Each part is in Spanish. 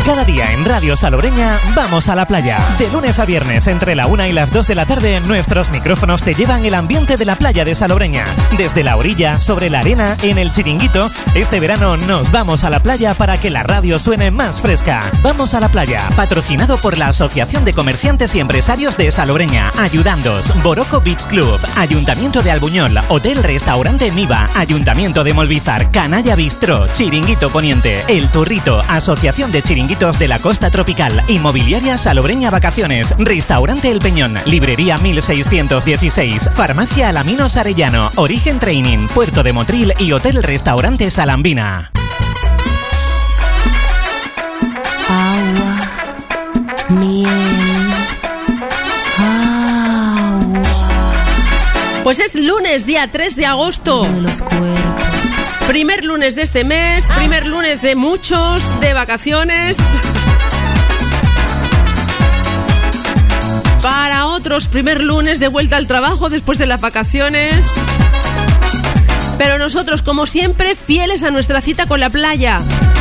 Cada día en Radio Salobreña vamos a la playa. De lunes a viernes entre la 1 y las 2 de la tarde nuestros micrófonos te llevan el ambiente de la playa de Salobreña. Desde la orilla, sobre la arena, en el Chiringuito, este verano nos vamos a la playa para que la radio suene más fresca. Vamos a la playa, patrocinado por la Asociación de Comerciantes y Empresarios de Salobreña, Ayudandos, Boroco Beach Club, Ayuntamiento de Albuñol, Hotel Restaurante Niva, Ayuntamiento de Molvízar, Canalla Bistró, Chiringuito Poniente, El Turrito, Asociación de Chiringuitos de la Costa Tropical, Inmobiliaria Salobreña Vacaciones, Restaurante El Peñón, Librería 1616, Farmacia Alaminos Arellano, Origen Training, Puerto de Motril y Hotel Restaurante Salambina. Agua, miel, agua. Pues es lunes, día 3 de agosto. De los cuerpos. Primer lunes de este mes, primer lunes de muchos, de vacaciones. Para otros, primer lunes de vuelta al trabajo después de las vacaciones. Pero nosotros, como siempre, fieles a nuestra cita con la playa.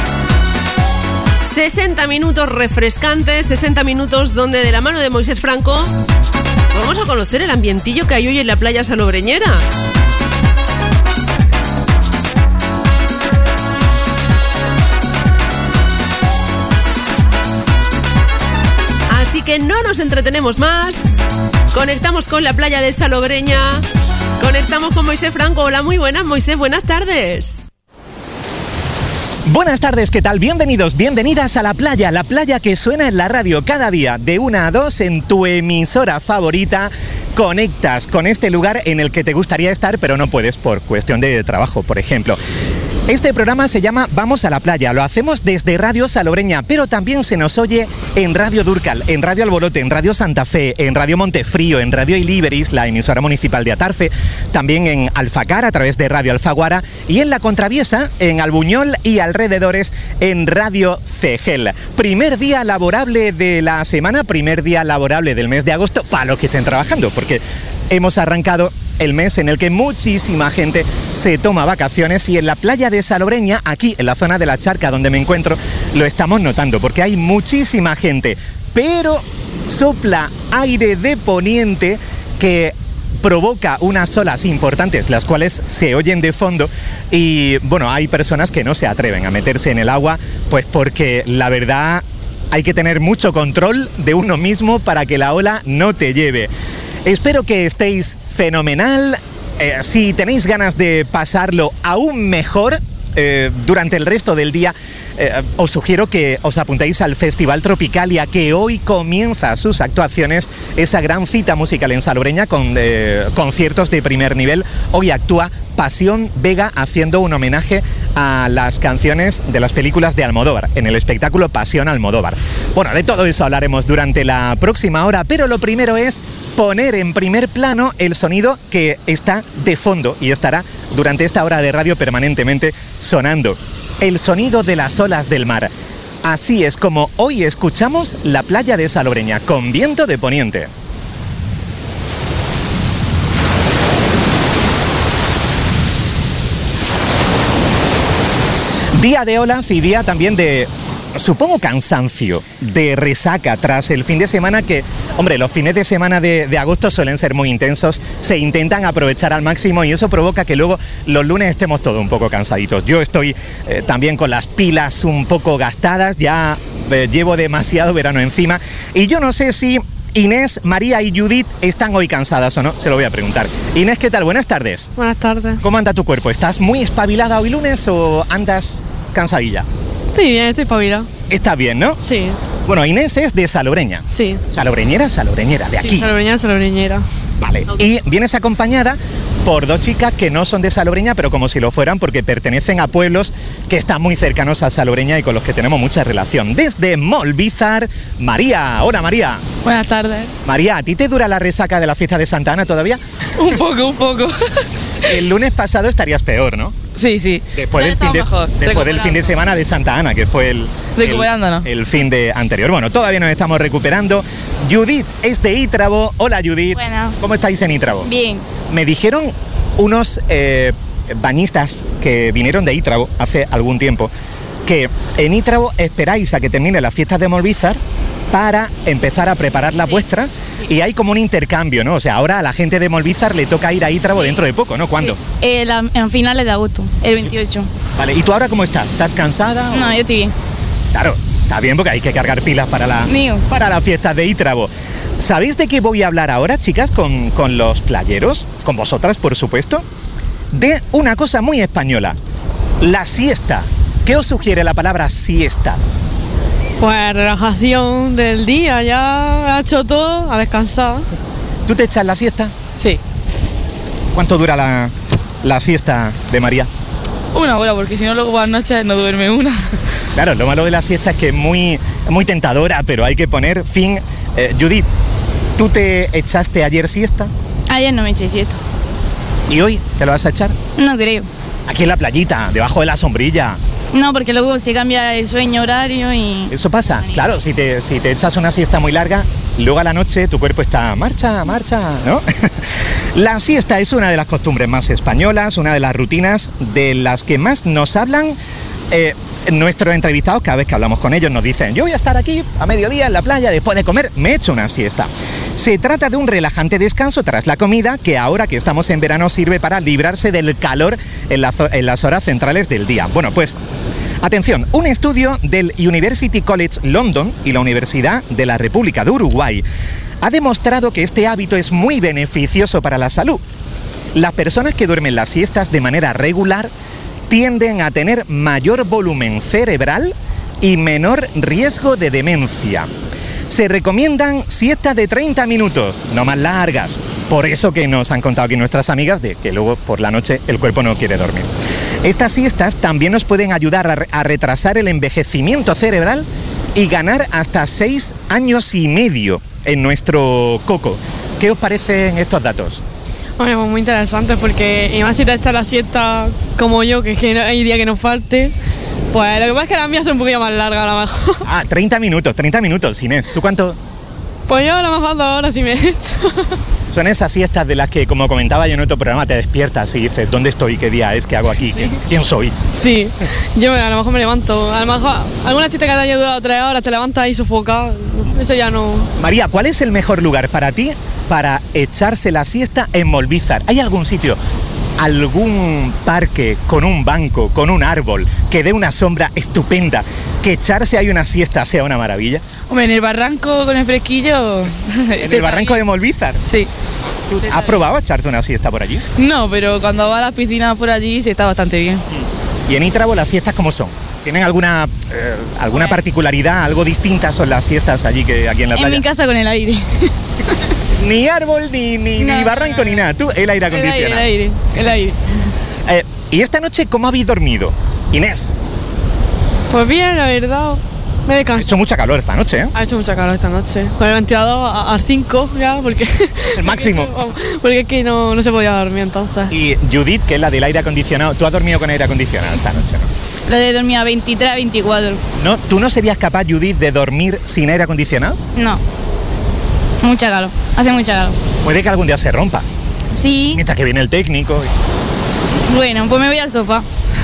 60 minutos refrescantes, 60 minutos donde de la mano de Moisés Franco vamos a conocer el ambientillo que hay hoy en la playa salobreñera. Así que no nos entretenemos más. Conectamos con la playa de Salobreña. Conectamos con Moisés Franco. Hola, muy buenas, Moisés, buenas tardes. Buenas tardes, ¿qué tal? Bienvenidos, bienvenidas a la playa que suena en la radio cada día de 1 a 2 en tu emisora favorita. Conectas con este lugar en el que te gustaría estar, pero no puedes por cuestión de trabajo, por ejemplo. Este programa se llama Vamos a la playa, lo hacemos desde Radio Salobreña, pero también se nos oye en Radio Durcal, en Radio Alborote, en Radio Santa Fe, en Radio Montefrío, en Radio Iliberis, la emisora municipal de Atarfe, también en Alfacar a través de Radio Alfaguara y en La Contraviesa, en Albuñol y alrededores en Radio Cegel. Primer día laborable de la semana, primer día laborable del mes de agosto para los que estén trabajando, porque hemos arrancado el mes en el que muchísima gente se toma vacaciones y en la playa de Salobreña, aquí en la zona de la Charca donde me encuentro, lo estamos notando porque hay muchísima gente, pero sopla aire de poniente que provoca unas olas importantes, las cuales se oyen de fondo y bueno, hay personas que no se atreven a meterse en el agua, pues porque la verdad hay que tener mucho control de uno mismo para que la ola no te lleve. Espero que estéis fenomenal. Si tenéis ganas de pasarlo aún mejor durante el resto del día, os sugiero que os apuntéis al Festival Tropicalia, que hoy comienza sus actuaciones, esa gran cita musical en Salobreña con conciertos de primer nivel. Hoy actúa Pasión Vega haciendo un homenaje a las canciones de las películas de Almodóvar, en el espectáculo Pasión Almodóvar. Bueno, de todo eso hablaremos durante la próxima hora, pero lo primero es poner en primer plano el sonido que está de fondo y estará durante esta hora de radio permanentemente sonando. El sonido de las olas del mar. Así es como hoy escuchamos la playa de Salobreña con viento de poniente. Día de olas y día también de, supongo, cansancio, de resaca tras el fin de semana que, hombre, los fines de semana de agosto suelen ser muy intensos, se intentan aprovechar al máximo y eso provoca que luego los lunes estemos todos un poco cansaditos. Yo estoy también con las pilas un poco gastadas, ya llevo demasiado verano encima y yo no sé si Inés, María y Judith están hoy cansadas o no, se lo voy a preguntar. Inés, ¿qué tal? Buenas tardes. Buenas tardes. ¿Cómo anda tu cuerpo? ¿Estás muy espabilada hoy lunes o andas cansadilla? Estoy bien, estoy espabilada. Está bien, ¿no? Sí. Bueno, Inés es de Salobreña. Sí. Salobreñera, de aquí. Sí, salobreñera. Vale. Okay. Y vienes acompañada por dos chicas que no son de Salobreña, pero como si lo fueran, porque pertenecen a pueblos que están muy cercanos a Salobreña y con los que tenemos mucha relación. Desde Molvízar, María. Hola, María. Buenas tardes. María, ¿a ti te dura la resaca de la fiesta de Santa Ana todavía? Un poco. El lunes pasado estarías peor, ¿no? Sí. Después del fin de semana de Santa Ana, que fue el fin de anterior. Bueno, todavía nos estamos recuperando. Judith es de Ítrabo. Hola, Judith. Bueno. ¿Cómo estáis en Ítrabo? Bien. Me dijeron unos bañistas que vinieron de Ítrabo hace algún tiempo que en Ítrabo esperáis a que termine las fiestas de Molvízar para empezar a preparar la vuestra, y hay como un intercambio, ¿no? O sea, ahora a la gente de Molvízar le toca ir a Ítrabo dentro de poco, ¿no? ¿Cuándo? En finales de agosto, el 28. Vale, ¿y tú ahora cómo estás? ¿Estás cansada? No, yo estoy bien. Claro, está bien porque hay que cargar pilas para las fiestas de Ítrabo. ¿Sabéis de qué voy a hablar ahora, chicas, con los playeros? Con vosotras, por supuesto. De una cosa muy española, la siesta. ¿Qué os sugiere la palabra siesta? Pues relajación del día, ya ha hecho todo, a descansar. ¿Tú te echas la siesta? Sí. ¿Cuánto dura la siesta de María? Una hora, porque si no luego por las noches no duerme una. Claro, lo malo de la siesta es que es muy tentadora, pero hay que poner fin. Judith, ¿tú te echaste ayer siesta? Ayer no me eché siesta. ¿Y hoy te lo vas a echar? No creo. Aquí en la playita, debajo de la sombrilla. No, porque luego se cambia el sueño horario y... Eso pasa, claro, si te echas una siesta muy larga, luego a la noche tu cuerpo está marcha, ¿no? La siesta es una de las costumbres más españolas, una de las rutinas de las que más nos hablan nuestros entrevistados. Cada vez que hablamos con ellos nos dicen: yo voy a estar aquí a mediodía en la playa, después de comer me echo una siesta. Se trata de un relajante descanso tras la comida que ahora que estamos en verano sirve para librarse del calor en las horas centrales del día. Bueno, pues atención, un estudio del University College London y la Universidad de la República de Uruguay ha demostrado que este hábito es muy beneficioso para la salud. Las personas que duermen las siestas de manera regular tienden a tener mayor volumen cerebral y menor riesgo de demencia. Se recomiendan siestas de 30 minutos, no más largas. Por eso que nos han contado aquí nuestras amigas de que luego por la noche el cuerpo no quiere dormir. Estas siestas también nos pueden ayudar a retrasar el envejecimiento cerebral y ganar hasta 6 años y medio en nuestro coco. ¿Qué os parecen estos datos? Bueno, pues muy interesante, porque y más si te echas la siesta como yo, que es que no hay día que nos falte, pues lo que pasa es que las mías son un poquillo más largas a lo mejor. Ah, 30 minutos, Inés. ¿Tú cuánto? Pues yo a lo mejor 2 horas sí me he hecho. Son esas siestas de las que, como comentaba yo en otro programa, te despiertas y dices: ¿dónde estoy? ¿Qué día es? ¿Qué hago aquí? Sí. ¿Quién soy? Sí, yo a lo mejor me levanto, a lo mejor alguna siesta que te haya durado 3 horas, te levantas ahí sofocado, eso ya no... María, ¿cuál es el mejor lugar para ti para echarse la siesta en Molvízar? ¿Hay algún sitio, algún parque con un banco, con un árbol, que dé una sombra estupenda, que echarse ahí una siesta sea una maravilla? Hombre, en el barranco con el fresquillo... ¿En el barranco de Molvízar? Sí. ¿Tú has probado a echarte una siesta por allí? No, pero cuando va a las piscinas por allí se está bastante bien. ¿Y en Ítrabo las siestas cómo son? ¿Tienen alguna particularidad, algo distinta son las siestas allí que aquí en la playa? En mi casa con el aire. Ni árbol, ni barranco, ni nada. Tú, el aire acondicionado. El aire. ¿Y esta noche cómo habéis dormido, Inés? Pues bien, la verdad, me he Ha descansado. hecho mucha calor esta noche, ¿eh? Ha hecho mucha calor esta noche. Con el ventilador a 5 ya, porque... El máximo. Porque es que no se podía dormir entonces. Y Judith, que es la del aire acondicionado, ¿tú has dormido con aire acondicionado esta noche, no? Lo de dormir a 23, 24. ¿No? ¿Tú no serías capaz, Judith, de dormir sin aire acondicionado? No. Mucha calor. Hace mucha calor. Puede que algún día se rompa, Sí. mientras que viene el técnico. Bueno, pues me voy al sofá.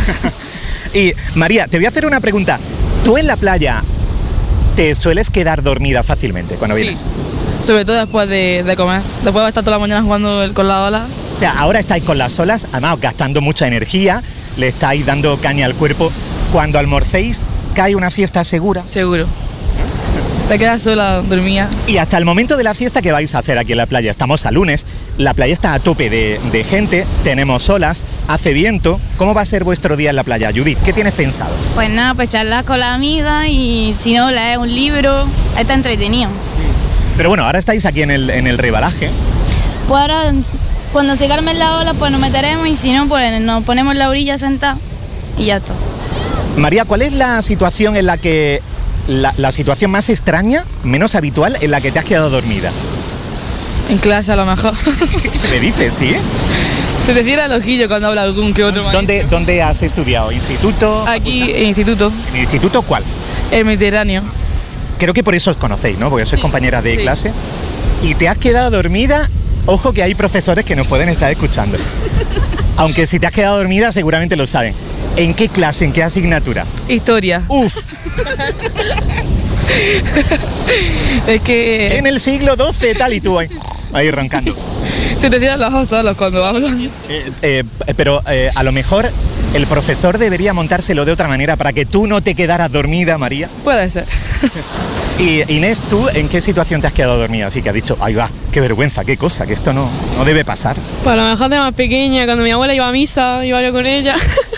Y María, te voy a hacer una pregunta. ¿Tú en la playa te sueles quedar dormida fácilmente cuando vienes? Sí, sobre todo después de comer. Después de estar toda la mañana jugando con la ola. O sea, ahora estáis con las olas, además gastando mucha energía, le estáis dando caña al cuerpo. Cuando almorcéis, ¿cae una siesta segura? Seguro. Te quedas sola, dormida. Y hasta el momento de la siesta, ¿qué vais a hacer aquí en la playa? Estamos a lunes, la playa está a tope de gente, tenemos olas, hace viento. ¿Cómo va a ser vuestro día en la playa, Judith? ¿Qué tienes pensado? Pues nada, pues charlar con la amiga y si no, leer un libro. Está entretenido. Pero bueno, ahora estáis aquí en el rebalaje. Pues ahora, cuando se calmen las olas, pues nos meteremos y si no, pues nos ponemos en la orilla sentados y ya está. María, ¿cuál es la situación en la que... La situación más extraña, menos habitual, en la que te has quedado dormida? En clase a lo mejor. ¿Qué me dices, sí? Se te cierra el ojillo cuando habla algún que otro maestro. ¿Dónde has estudiado? ¿Instituto? Aquí en instituto. ¿En el instituto cuál? El Mediterráneo. Creo que por eso os conocéis, ¿no? Porque sois compañeras de clase. Y te has quedado dormida. Ojo que hay profesores que nos pueden estar escuchando. Aunque si te has quedado dormida seguramente lo saben. ¿En qué clase, en qué asignatura? Historia. Uf, Es que en el siglo XII tal y tú ahí roncando. se te tiran los ojos solos cuando hablan. Pero a lo mejor el profesor debería montárselo de otra manera para que tú no te quedaras dormida, María. Puede ser. Y Inés, ¿tú en qué situación te has quedado dormida? Así que has dicho, ay va, qué vergüenza, qué cosa, que esto no debe pasar. Pues a lo mejor de más pequeña, cuando mi abuela iba a misa, iba yo con ella.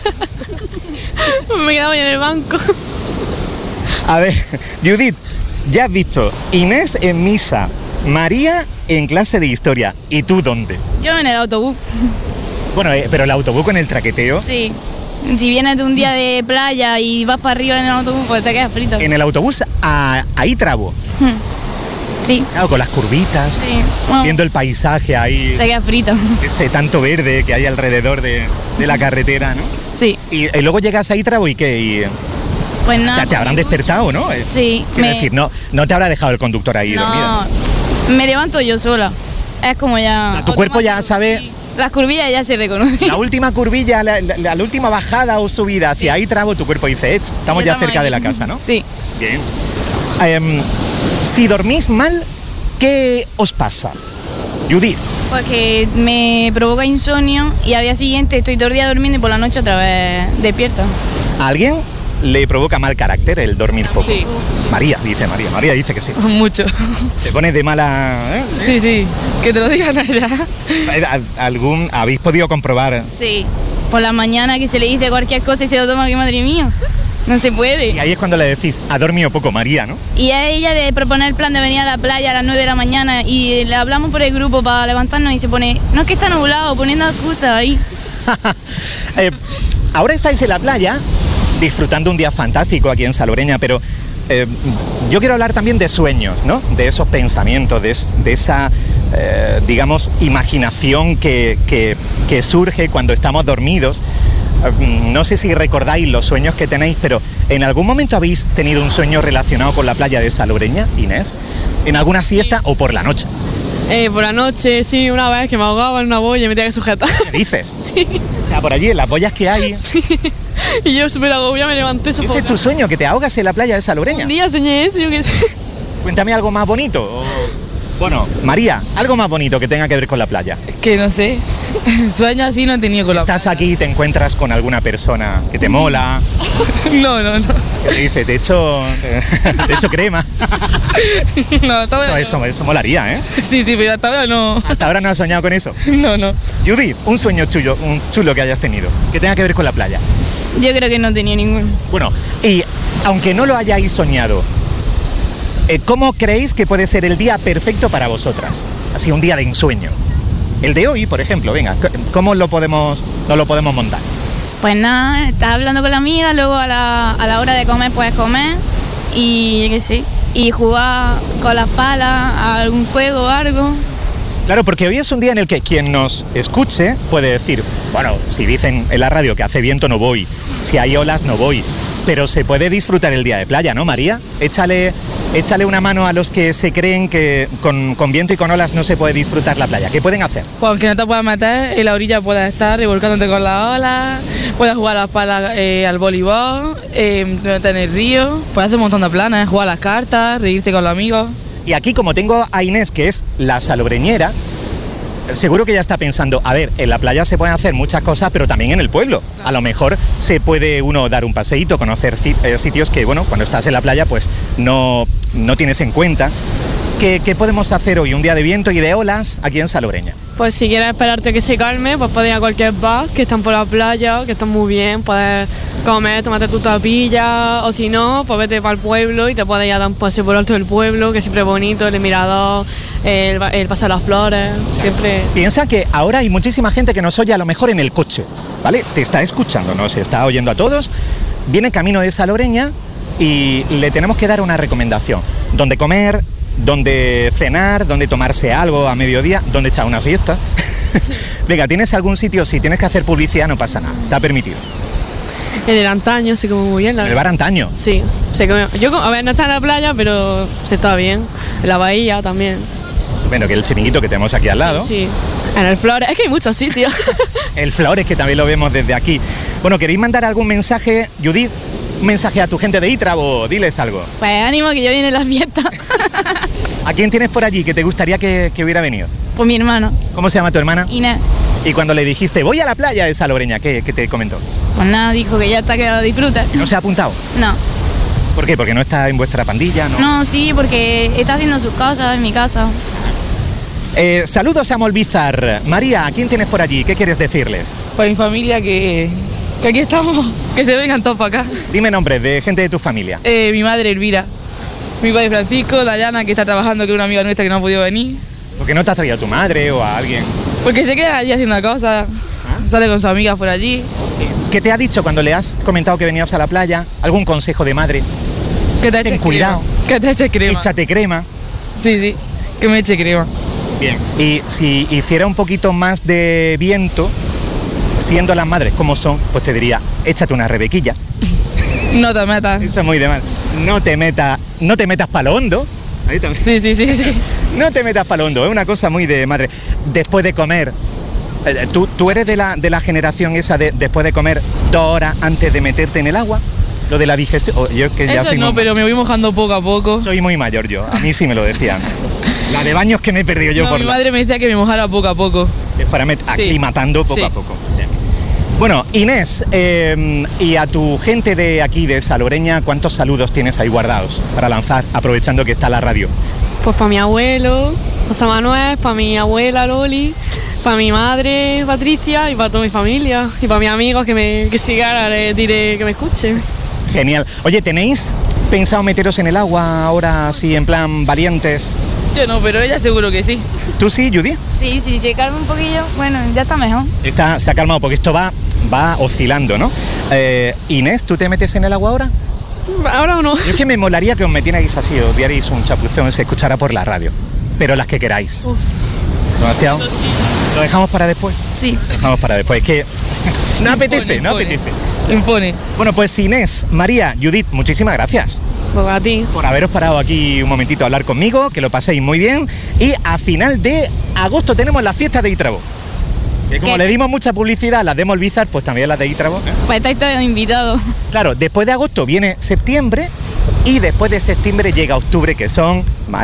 Me quedaba yo en el banco. A ver, Judith, ya has visto, Inés en misa, María en clase de historia. ¿Y tú dónde? Yo en el autobús. Bueno, pero el autobús con el traqueteo. Sí. Si vienes de un día de playa y vas para arriba en el autobús, pues te quedas frito. En el autobús ahí trabo. Sí. Claro, con las curvitas, Sí. Bueno, viendo el paisaje ahí, te quedas frito. ese tanto verde que hay alrededor de la carretera, ¿no? Sí. Y luego llegas a Ítrabo y ¿qué? Y, Pues nada. ya te habrán me despertado, ¿no? Sí. Quiero decir, no te habrá dejado el conductor ahí dormida. No, me levanto yo sola. Es como ya... O sea, tu cuerpo ya sabe- Sí. Las curvillas ya se reconocen. La última curvilla, la última bajada o subida hacia Ítrabo, tu cuerpo dice, estamos ya cerca de la casa, ¿no? Sí. Bien. Si dormís mal, ¿qué os pasa? Judith, Porque me provoca insomnio y al día siguiente estoy todo el día durmiendo y por la noche otra vez despierta. ¿a alguien le provoca mal carácter el dormir poco? Sí. María dice que sí. Mucho. Te pones de mala... Sí, sí. Que te lo digan allá. ¿Habéis podido comprobar? Sí. Por la mañana que se le dice cualquier cosa y se lo toma, que madre mía. No se Y puede. ahí es cuando le decís, ha dormido poco María, ¿no? Y a ella de proponer el plan de venir a la playa a las 9 de la mañana y le hablamos por el grupo para levantarnos y se pone, no es que está nublado, poniendo excusas ahí. Ahora estáis en la playa disfrutando un día fantástico aquí en Salobreña, pero yo quiero hablar también de sueños, ¿no? De esos pensamientos, de esa, digamos, imaginación que surge cuando estamos dormidos. No sé si recordáis los sueños que tenéis, pero ¿en algún momento habéis tenido un sueño relacionado con la playa de Salobreña, Inés? ¿En alguna siesta o por la noche? Por la noche, sí, una vez que me ahogaba en una boya y me tenía que sujetar. ¿Qué dices? Sí. O sea, por allí, en las boyas que hay. Y yo súper agobiada me levanté ¿Ese sofocada. es tu sueño, que te ahogas en la playa de Salobreña? Un día soñé eso, yo qué sé. Cuéntame algo más bonito. Bueno, María, algo más bonito que tenga que ver con la playa. Que no sé. Sueño así no he tenido con la Estás aquí y te encuentras con alguna persona que te mola, No. que te dice, te echo crema. No, hasta ahora Eso molaría, ¿eh? no. Sí, pero hasta ahora no. Hasta ahora no has soñado con eso. No. Judith, un sueño chulo que hayas tenido, que tenga que ver con la playa. Yo creo que no tenía ninguno. Bueno, y aunque no lo hayáis soñado, ¿cómo creéis que puede ser el día perfecto para vosotras? Así, un día de ensueño. El de hoy, por ejemplo, venga, ¿cómo nos lo podemos montar? Pues nada, estás hablando con la amiga, luego a la hora de comer puedes comer y qué sé, y jugar con las palas a algún juego o algo. Claro, porque hoy es un día en el que quien nos escuche puede decir, bueno, si dicen en la radio que hace viento no voy, si hay olas no voy, pero se puede disfrutar el día de playa, ¿no, María? Échale una mano a los que se creen que con viento y con olas no se puede disfrutar la playa. ¿Qué pueden hacer? Pues aunque no te puedas meter, en la orilla puedes estar revolcándote con las olas, puedes jugar a las palas al voleibol, meterte en el río, puedes hacer un montón de planes, jugar a las cartas, reírte con los amigos. Y aquí, como tengo a Inés, que es la salobreñera, seguro que ya está pensando, a ver, en la playa se pueden hacer muchas cosas, pero también en el pueblo. A lo mejor se puede uno dar un paseíto, conocer sitios que, bueno, cuando estás en la playa, pues no tienes en cuenta. ¿Qué podemos hacer hoy, un día de viento y de olas, aquí en Salobreña? Pues si quieres esperarte que se calme, pues puedes ir a cualquier bar que están por la playa, que están muy bien, puedes comer, tomarte tu tapilla, o si no, pues vete para el pueblo y te puedes ir a dar un paseo por alto del pueblo, que siempre es bonito, el mirador, el paseo de las flores, siempre... Piensa que ahora hay muchísima gente que nos oye a lo mejor en el coche, ¿vale? Te está escuchando, nos está oyendo a todos, viene camino de Salobreña y le tenemos que dar una recomendación, dónde comer, dónde cenar, dónde tomarse algo a mediodía, dónde echar una siesta. Venga, ¿tienes algún sitio? Si tienes que hacer publicidad no pasa nada, está permitido. En el antaño se come muy bien, la El verdad. bar antaño. Sí, se come. A ver, no está en la playa, pero se está bien. En la bahía también. Bueno, que el chiringuito que tenemos aquí al lado. Sí, en el Flores. Es que hay muchos sitios. El Flores, que también lo vemos desde aquí. Bueno, ¿queréis mandar algún mensaje, Judith? Un mensaje a tu gente de Ítrabo, diles algo. Pues ánimo que yo viene en la fiesta. ¿A quién tienes por allí que te gustaría que hubiera venido? Pues mi hermano, ¿Cómo se llama tu hermana? Inés. Y cuando le dijiste, voy a la playa de Salobreña, ¿qué te comentó? Pues nada, dijo que ya está, que lo disfrute. ¿No se ha apuntado? No. ¿Por qué? ¿Porque no está en vuestra pandilla? No, sí, porque está haciendo sus cosas en mi casa. Saludos a Molbizar. María, ¿a quién tienes por allí? ¿Qué quieres decirles? Pues mi familia que aquí estamos, que se vengan todos para acá. Dime nombres de gente de tu familia. Mi madre Elvira, mi padre Francisco, Dayana, que está trabajando, que es una amiga nuestra que no ha podido venir. ¿Por qué no te has traído a tu madre o a alguien? Porque se queda allí haciendo cosas, sale con sus amigas por allí. ¿Qué te ha dicho cuando le has comentado que venías a la playa? ¿Algún consejo de madre? Que te Ten eches cuidado. crema. Que te eches crema. Échate crema. Sí, que me eche crema. Bien. Y si hiciera un poquito más de viento, siendo las madres como son, pues te diría, échate una rebequilla. No te metas. Eso es muy de mal. No te metas para lo hondo. Ahí también. Sí. No te metas para lo hondo, es una cosa muy de madre. Después de comer, ¿tú eres de la generación esa de después de comer 2 horas antes de meterte en el agua? Lo de la digestión. Yo que ya Eso soy no, pero me voy mojando poco a poco. Soy muy mayor yo, a mí sí me lo decían. La de baños que me he perdido yo No, por mi madre me decía que me mojara poco a poco. Para aclimatando poco a poco. Bien. Bueno, Inés, y a tu gente de aquí, de Salobreña, ¿cuántos saludos tienes ahí guardados para lanzar, aprovechando que está la radio? Pues para mi abuelo, José Manuel, para mi abuela Loli, para mi madre Patricia y para toda mi familia. Y para mis amigos que sigan, les diré que me escuchen. Genial. Oye, ¿tenéis pensado meteros en el agua ahora así en plan valientes? Yo no, pero ella seguro que sí. ¿Tú sí, Judy? Sí, se calma un poquillo. Bueno, ya está mejor. Se ha calmado porque esto va oscilando, ¿no? Inés, ¿tú te metes en el agua ahora? Ahora o no. Yo es que me molaría que os metierais así, os dierais un chapuzón, se escuchara por la radio. Pero las que queráis. Uf. ¿Demasiado? ¿Lo dejamos para después? Sí. Lo dejamos para después. Es que no apetece. Impone. Bueno, pues Inés, María, Judith, muchísimas gracias Pues a ti. por haberos parado aquí un momentito a hablar conmigo, que lo paséis muy bien. Y a final de agosto tenemos las fiestas de Ítrabo. Que como le dimos mucha publicidad a las de Molbizar, pues también las de Ítrabo. Pues estáis todos invitados. Claro, después de agosto viene septiembre y después de septiembre llega octubre, que son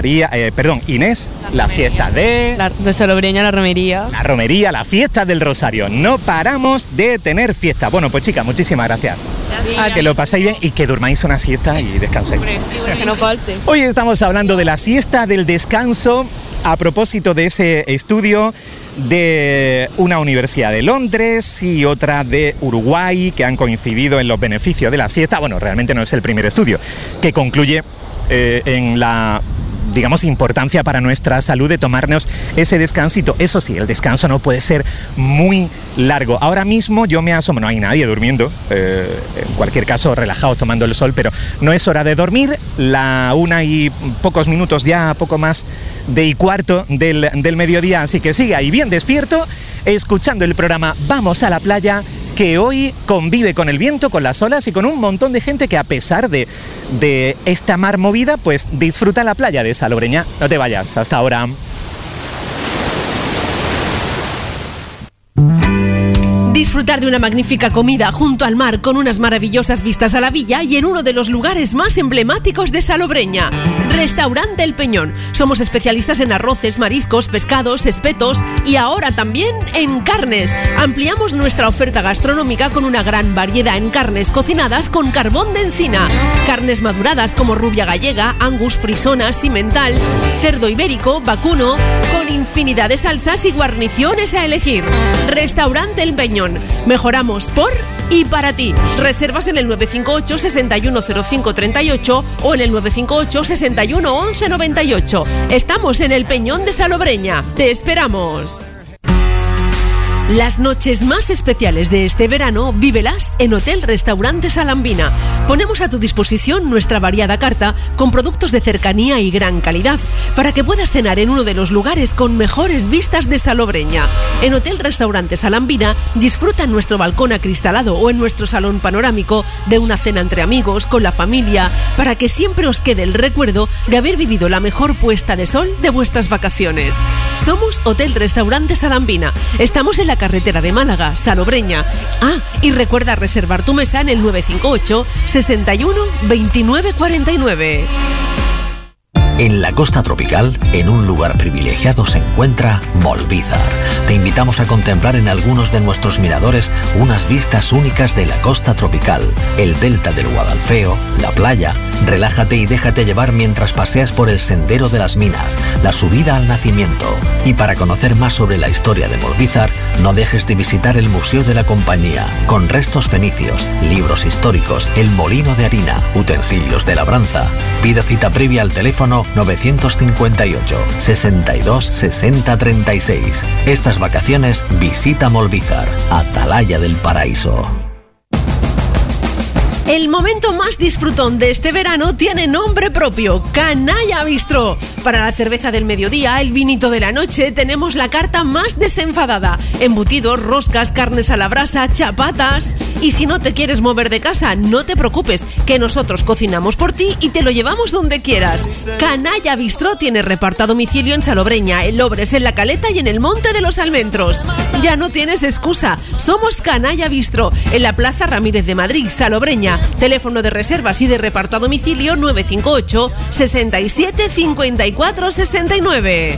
Inés, la fiesta de Salobreña, la romería. la romería, la fiesta del Rosario. No paramos de tener fiesta. Bueno, pues chicas, muchísimas gracias. Que lo paséis bien y que durmáis una siesta y descanséis. Que no falte. Hoy estamos hablando de la siesta del descanso a propósito de ese estudio de una universidad de Londres y otra de Uruguay que han coincidido en los beneficios de la siesta. Bueno, realmente no es el primer estudio que concluye en la, digamos, importancia para nuestra salud de tomarnos ese descansito. Eso sí, el descanso no puede ser muy largo. Ahora mismo yo me asomo, no hay nadie durmiendo, en cualquier caso relajados tomando el sol, pero no es hora de dormir. La 1 y pocos minutos ya, poco más de y cuarto del mediodía, así que sigue ahí bien despierto, escuchando el programa Vamos a la Playa, que hoy convive con el viento, con las olas y con un montón de gente que, a pesar de esta mar movida, pues disfruta la playa de Salobreña. No te vayas, hasta ahora. Disfrutar de una magnífica comida junto al mar con unas maravillosas vistas a la villa y en uno de los lugares más emblemáticos de Salobreña, Restaurante El Peñón. Somos especialistas en arroces, mariscos, pescados, espetos y ahora también en carnes. Ampliamos nuestra oferta gastronómica con una gran variedad en carnes cocinadas con carbón de encina, carnes maduradas como rubia gallega, angus, frisona, simental, cerdo ibérico, vacuno, con infinidad de salsas y guarniciones a elegir. Restaurante El Peñón. Mejoramos por y para ti. Reservas en el 958 610538 o en el 958 61 11 98. Estamos en El Peñón de Salobreña. Te esperamos. Las noches más especiales de este verano, vívelas en Hotel Restaurante Salambina. Ponemos a tu disposición nuestra variada carta con productos de cercanía y gran calidad para que puedas cenar en uno de los lugares con mejores vistas de Salobreña. En Hotel Restaurante Salambina disfruta en nuestro balcón acristalado o en nuestro salón panorámico de una cena entre amigos, con la familia, para que siempre os quede el recuerdo de haber vivido la mejor puesta de sol de vuestras vacaciones. Somos Hotel Restaurante Salambina. Estamos en la carretera de Málaga, Salobreña. Y recuerda reservar tu mesa en el 958 61 29 49. En la costa tropical, en un lugar privilegiado, se encuentra Molvízar. Te invitamos a contemplar en algunos de nuestros miradores unas vistas únicas de la costa tropical, el delta del Guadalfeo, la playa. Relájate y déjate llevar mientras paseas por el Sendero de las Minas, la subida al Nacimiento. Y para conocer más sobre la historia de Molvízar, no dejes de visitar el Museo de la Compañía, con restos fenicios, libros históricos, el molino de harina, utensilios de labranza. Pida cita previa al teléfono 958 62 60 36. Estas vacaciones visita Molvízar, Atalaya del Paraíso. El momento más disfrutón de este verano tiene nombre propio: Canalla Bistro. Para la cerveza del mediodía, el vinito de la noche, tenemos la carta más desenfadada: embutidos, roscas, carnes a la brasa, chapatas. Y si no te quieres mover de casa, no te preocupes, que nosotros cocinamos por ti y te lo llevamos donde quieras. Canalla Bistro tiene reparto a domicilio en Salobreña, en Lobres, en La Caleta y en el Monte de los Almendros. Ya no tienes excusa, somos Canalla Bistro, en la Plaza Ramírez de Madrid, Salobreña. Teléfono de reservas y de reparto a domicilio 958 67 54 69.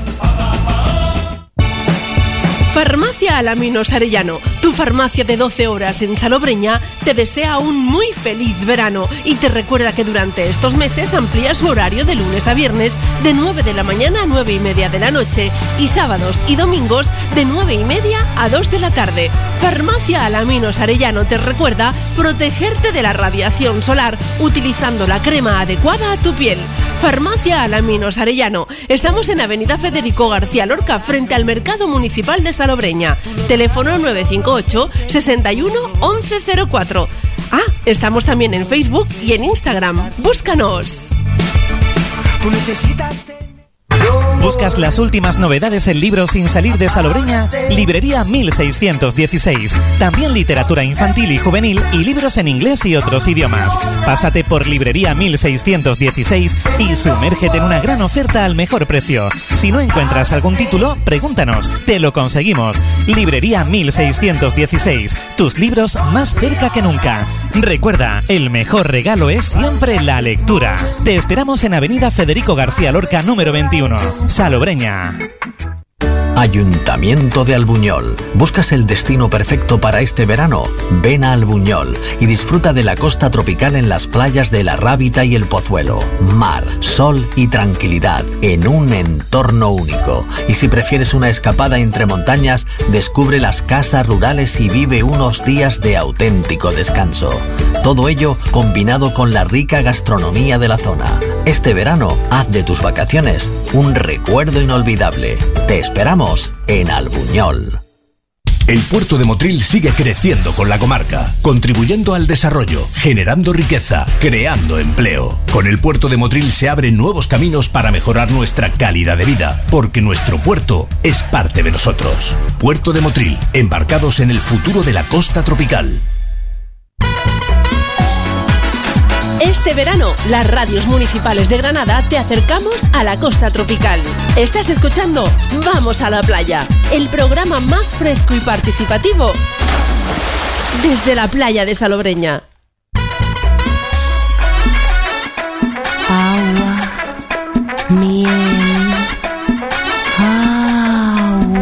Farmacia Alaminos Arellano, tu farmacia de 12 horas en Salobreña, te desea un muy feliz verano y te recuerda que durante estos meses amplía su horario de lunes a viernes de 9 de la mañana a 9 y media de la noche y sábados y domingos de 9 y media a 2 de la tarde. Farmacia Alaminos Arellano te recuerda protegerte de la radiación solar utilizando la crema adecuada a tu piel. Farmacia Alaminos Arellano. Estamos en Avenida Federico García Lorca, frente al Mercado Municipal de Salobreña. Teléfono 958 61 1104. Estamos también en Facebook y en Instagram. ¡Búscanos! ¿Buscas las últimas novedades en libros sin salir de Salobreña? Librería 1616. También literatura infantil y juvenil y libros en inglés y otros idiomas. Pásate por Librería 1616 y sumérgete en una gran oferta al mejor precio. Si no encuentras algún título, pregúntanos, te lo conseguimos. Librería 1616. Tus libros más cerca que nunca. Recuerda, el mejor regalo es siempre la lectura. Te esperamos en Avenida Federico García Lorca, número 21. Salobreña. Ayuntamiento de Albuñol. ¿Buscas el destino perfecto para este verano? Ven a Albuñol y disfruta de la costa tropical en las playas de La Rábita y el Pozuelo. Mar, sol y tranquilidad en un entorno único. Y si prefieres una escapada entre montañas, descubre las casas rurales y vive unos días de auténtico descanso. Todo ello combinado con la rica gastronomía de la zona. Este verano, haz de tus vacaciones un recuerdo inolvidable. Te esperamos en Albuñol. El puerto de Motril sigue creciendo con la comarca, contribuyendo al desarrollo, generando riqueza, creando empleo. Con el puerto de Motril se abren nuevos caminos para mejorar nuestra calidad de vida, porque nuestro puerto es parte de nosotros. Puerto de Motril, embarcados en el futuro de la costa tropical. Este verano, las radios municipales de Granada te acercamos a la costa tropical. Estás escuchando Vamos a la Playa, el programa más fresco y participativo desde la playa de Salobreña. Agua, miel, agua.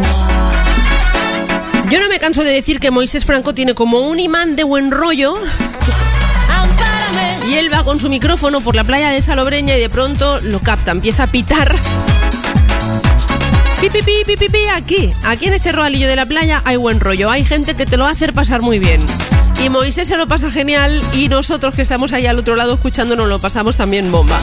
Yo no me canso de decir que Moisés Franco tiene como un imán de buen rollo. Y él va con su micrófono por la playa de Salobreña y de pronto lo capta, empieza a pitar. Pi, pi, pi, pi, pi, pi, aquí en este roalillo de la playa hay buen rollo, hay gente que te lo va a hacer pasar muy bien. Y Moisés se lo pasa genial y nosotros que estamos ahí al otro lado escuchándonos lo pasamos también bomba.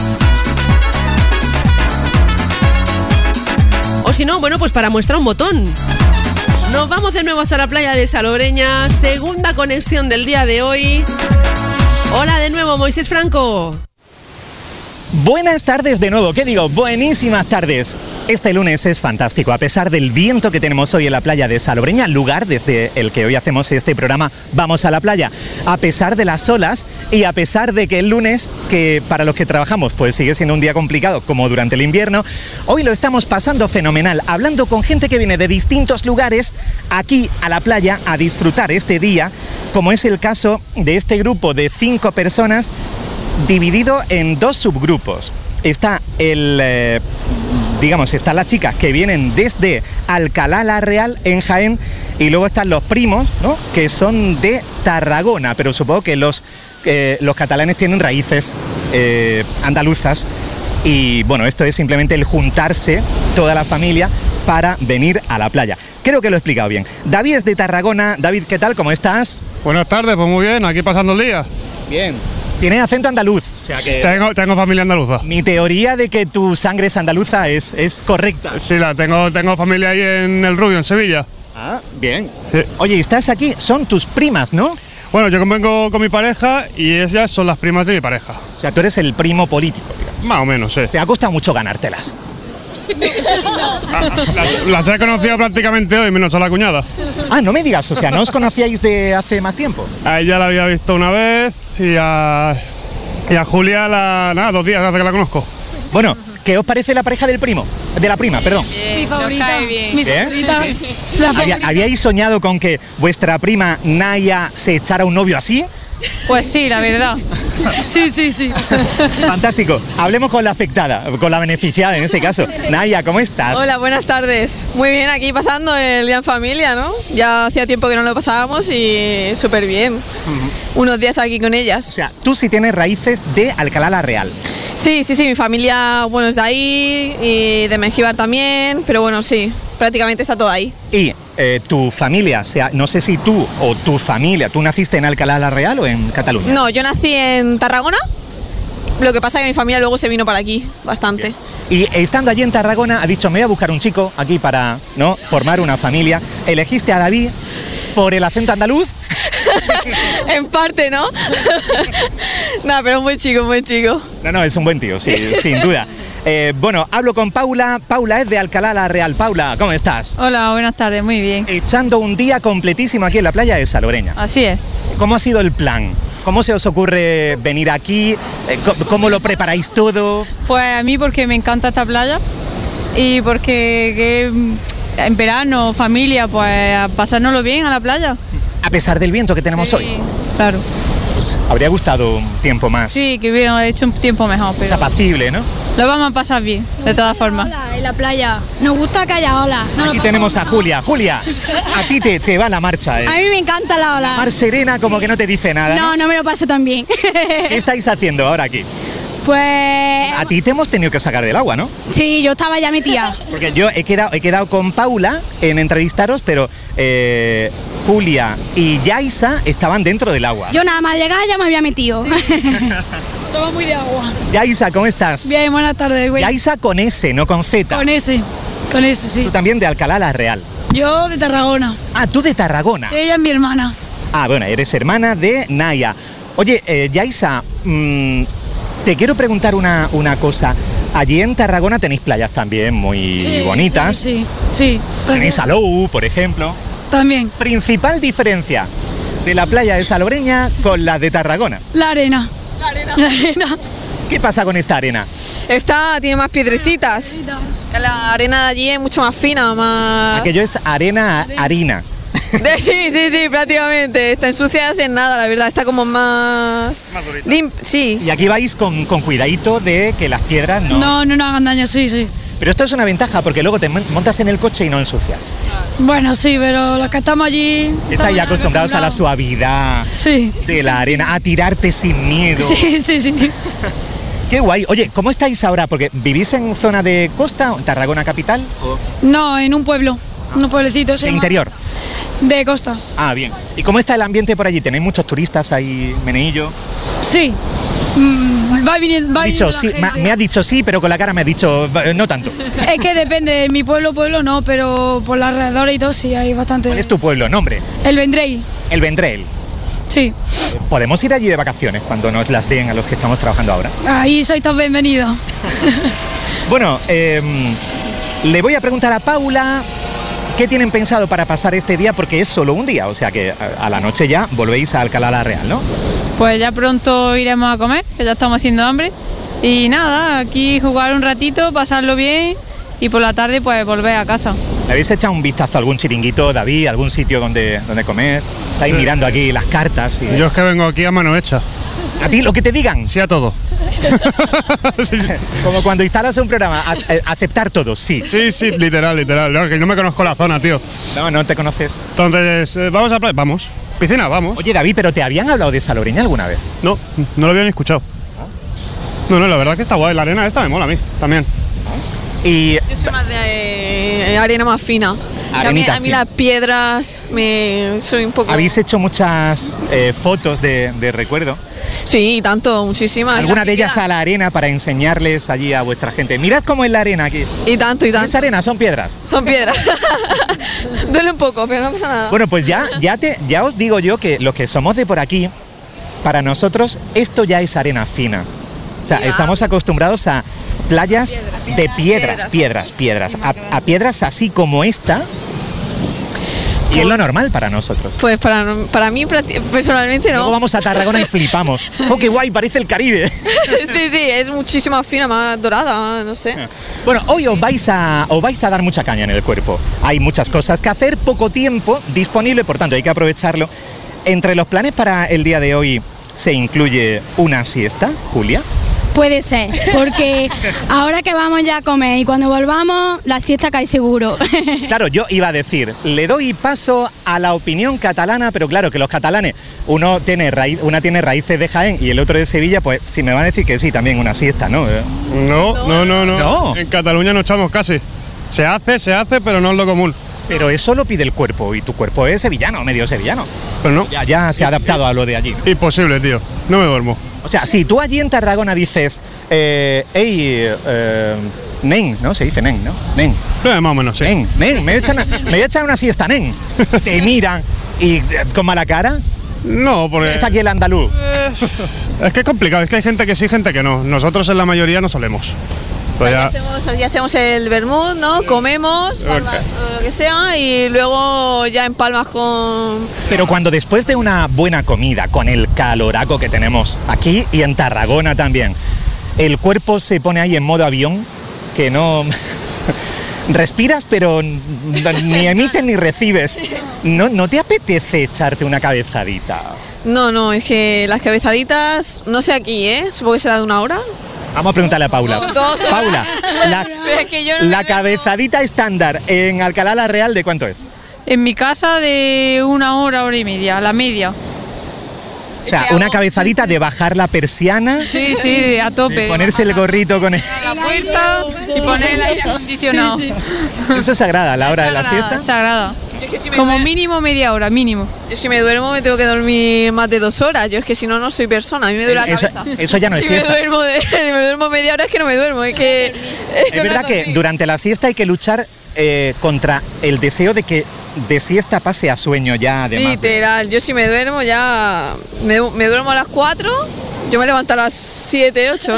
O si no, bueno, pues para muestra un botón. Nos vamos de nuevo hasta la playa de Salobreña, segunda conexión del día de hoy. Hola de nuevo, Moisés Franco. Buenas tardes de nuevo, ¿qué digo? Buenísimas tardes. Este lunes es fantástico, a pesar del viento que tenemos hoy en la playa de Salobreña, lugar desde el que hoy hacemos este programa Vamos a la Playa. A pesar de las olas y a pesar de que el lunes, que para los que trabajamos pues sigue siendo un día complicado como durante el invierno, hoy lo estamos pasando fenomenal, hablando con gente que viene de distintos lugares aquí a la playa a disfrutar este día, como es el caso de este grupo de 5 personas dividido en 2 subgrupos. Está están las chicas que vienen desde Alcalá la Real en Jaén y luego están los primos, ¿no?, que son de Tarragona, pero supongo que los catalanes tienen raíces andaluzas y bueno, esto es simplemente el juntarse toda la familia para venir a la playa. Creo que lo he explicado bien. David es de Tarragona. David, ¿qué tal? ¿Cómo estás? Buenas tardes, pues muy bien, aquí pasando el día. Bien. Tiene acento andaluz, o sea que... Tengo familia andaluza. Mi teoría de que tu sangre es andaluza es correcta. Sí, tengo familia ahí en El Rubio, en Sevilla. Ah, bien. Sí. Oye, estás aquí, son tus primas, ¿no? Bueno, yo vengo con mi pareja y ellas son las primas de mi pareja. O sea, tú eres el primo político, digamos. Más o menos, sí. ¿Te ha costado mucho ganártelas? Las he conocido prácticamente hoy, menos a la cuñada. Ah, no me digas, o sea, ¿no os conocíais de hace más tiempo? A ella la había visto una vez y a Julia 2 días hace que la conozco. Bueno, ¿qué os parece la pareja del primo? De la prima, perdón. Mi favorita. Mi favorita. ¿Habíais soñado con que vuestra prima Naya se echara un novio así? Pues sí, la verdad. Sí. Fantástico. Hablemos con la afectada, con la beneficiada en este caso. Naya, ¿cómo estás? Hola, buenas tardes. Muy bien, aquí pasando el día en familia, ¿no? Ya hacía tiempo que no lo pasábamos y súper bien. Unos días aquí con ellas. O sea, tú sí tienes raíces de Alcalá la Real. Sí, mi familia, bueno, es de ahí y de Mengíbar también, pero bueno, sí, prácticamente está todo ahí. Y tu familia, o sea, no sé si tú o tu familia, ¿tú naciste en Alcalá la Real o en Cataluña? No, yo nací en Tarragona, lo que pasa es que mi familia luego se vino para aquí, bastante. Y estando allí en Tarragona, ha dicho, me voy a buscar un chico aquí para, ¿no?, formar una familia. ¿Elegiste a David por el acento andaluz? En parte, ¿no? No, pero muy chico. No, es un buen tío, sí, sin duda. Bueno, hablo con Paula. Paula es de Alcalá la Real. Paula, ¿cómo estás? Hola, buenas tardes, muy bien. Echando un día completísimo aquí en la playa de Salobreña. Así es. ¿Cómo ha sido el plan? ¿Cómo se os ocurre venir aquí? ¿Cómo lo preparáis todo? Pues a mí porque me encanta esta playa y porque en verano, familia, pues a pasárnoslo bien a la playa. A pesar del viento que tenemos hoy. Claro. Pues habría gustado un tiempo más. Sí, que hubiéramos hecho un tiempo mejor, pero... Es apacible, ¿no? Lo vamos a pasar bien, de todas formas. Hola, en la playa. Nos gusta que haya olas. Aquí tenemos a Julia. Julia, a ti te va la marcha, ¿eh? A mí me encanta la ola. La mar serena como que no te dice nada, ¿no? No me lo paso tan bien. ¿Qué estáis haciendo ahora aquí? Pues... A ti te hemos tenido que sacar del agua, ¿no? Sí, yo estaba ya metida. Porque yo he quedado con Paula en entrevistaros, pero Julia y Yaisa estaban dentro del agua. Yo nada más llegar ya me había metido. Sí. Somos muy de agua. Yaisa, ¿cómo estás? Bien, buenas tardes, güey. Yaisa con S, no con Z. Con S, sí. Tú también de Alcalá la Real. Yo de Tarragona. Ah, tú de Tarragona. Ella es mi hermana. Ah, bueno, eres hermana de Naya. Oye, Yaisa, te quiero preguntar una cosa. Allí en Tarragona tenéis playas también muy bonitas. Sí. Tenéis Salou, por ejemplo. También. Principal diferencia de la playa de Salobreña con la de Tarragona. La arena. ¿Qué pasa con esta arena? Esta tiene más piedrecitas. La arena de allí es mucho más fina, más... Aquello es harina. Sí, prácticamente. Está ensuciada en nada, la verdad. Está como más sí. Y aquí vais con cuidadito de que las piedras no... No hagan daño, sí. Pero esto es una ventaja porque luego te montas en el coche y no ensucias. Bueno, sí, pero los que estamos allí... Estáis ya acostumbrados a la suavidad de la arena, a tirarte sin miedo. Sí. Qué guay. Oye, ¿cómo estáis ahora? Porque ¿vivís en zona de costa, en Tarragona capital? ¿O? No, en un pueblo, un pueblecito. ¿De interior? De costa. Ah, bien. ¿Y cómo está el ambiente por allí? ¿Tenéis muchos turistas ahí, meneillo? Sí, Va viniendo la Sí, gente. me ha dicho sí, pero con la cara me ha dicho no tanto. Es que depende, en mi pueblo no, pero por los alrededores y todo sí hay bastante. ¿Cuál es tu pueblo? Nombre. El Vendrell. El Vendrell. Sí. ¿Podemos ir allí de vacaciones cuando nos las den a los que estamos trabajando ahora? Ahí sois todos bienvenidos. Bueno, le voy a preguntar a Paula qué tienen pensado para pasar este día, porque es solo un día, o sea que a la noche ya volvéis a Alcalá la Real, ¿no? Pues ya pronto iremos a comer, que ya estamos haciendo hambre. Y nada, aquí jugar un ratito, pasarlo bien y por la tarde pues volver a casa. ¿Le habéis echado un vistazo a algún chiringuito, David, algún sitio donde comer? ¿Estáis mirando aquí las cartas? Y... Yo es que vengo aquí a mano hecha. ¿A ti lo que te digan? Sí a todo. Sí. Como cuando instalas un programa, aceptar todo, sí. Sí, literal. No, que no me conozco la zona, tío. No te conoces. Entonces, ¿vamos a playa? Vamos. Piscina, vamos. Oye, David, ¿pero te habían hablado de Salobreña alguna vez? No lo había ni escuchado. No, la verdad que está guay. La arena esta me mola a mí, también. Y... Yo soy más de arena más fina. A mí las piedras soy un poco... ¿Habéis hecho muchas fotos de recuerdo? Sí, tanto, muchísimas. ¿Alguna de ellas a la arena para enseñarles allí a vuestra gente? Mirad cómo es la arena aquí. Y tanto. ¿Es arena? ¿Son piedras? Son piedras. Duele un poco, pero no pasa nada. Bueno, pues ya os digo yo que los que somos de por aquí, para nosotros esto ya es arena fina. O sea, estamos acostumbrados a playas de piedras. A piedras así como esta. Y es lo normal para nosotros. Pues para mí personalmente no. Luego vamos a Tarragona y flipamos. ¡Oh, qué guay! Parece el Caribe. Sí, es muchísimo más fina, más dorada, no sé. Bueno, hoy os vais a dar mucha caña en el cuerpo. Hay muchas cosas que hacer, poco tiempo disponible, por tanto hay que aprovecharlo. Entre los planes para el día de hoy se incluye una siesta, Julia. Puede ser, porque ahora que vamos ya a comer y cuando volvamos, la siesta cae seguro. Claro, yo iba a decir, le doy paso a la opinión catalana, pero claro, que los catalanes, una tiene raíces de Jaén y el otro de Sevilla, pues si me van a decir que sí, también una siesta, ¿no? No. En Cataluña no echamos casi. Se hace, pero no es lo común. Pero eso lo pide el cuerpo, y tu cuerpo es sevillano, medio sevillano. Pero no. Ya se ha adaptado a lo de allí. Imposible, tío. No me duermo. O sea, si tú allí en Tarragona dices, nen, ¿no? Se dice nen, ¿no? Nen. Más o menos, sí. Nen, me voy a echar una siesta, nen. Te miran y con mala cara. No, porque... Está aquí el andaluz. Es que es complicado, es que hay gente que sí, gente que no. Nosotros en la mayoría no solemos. Allí hacemos el vermut, ¿no? Comemos, lo que sea, y luego ya empalmas con... Pero cuando después de una buena comida, con el caloraco que tenemos aquí y en Tarragona también, el cuerpo se pone ahí en modo avión, que no... Respiras, pero ni emites ni recibes. ¿No te apetece echarte una cabezadita? No, es que las cabezaditas, no sé aquí, supongo que será de 1 hora. Vamos a preguntarle a Paula. Paula, la cabezadita estándar en Alcalá la Real, ¿de cuánto es? En mi casa de 1 hora, hora y media, la media. O sea, una cabezadita de bajar la persiana. Sí, a tope. De ponerse el gorrito con el... la puerta y poner el aire acondicionado. Sí. ¿Eso es sagrada a la hora de la siesta? Sagrada. Como mínimo media hora, mínimo. Yo si me duermo me tengo que dormir más de 2 horas. Yo es que si no, no soy persona. A mí me duele la cabeza. Eso ya no es siesta. Si me duermo media hora es que no me duermo. Es que... Es verdad que durante la siesta hay que luchar contra el deseo de que de siesta pase a sueño ya, además. Literal. Yo si me duermo ya... Me duermo a las 4... Yo me levanto a las 7, 8.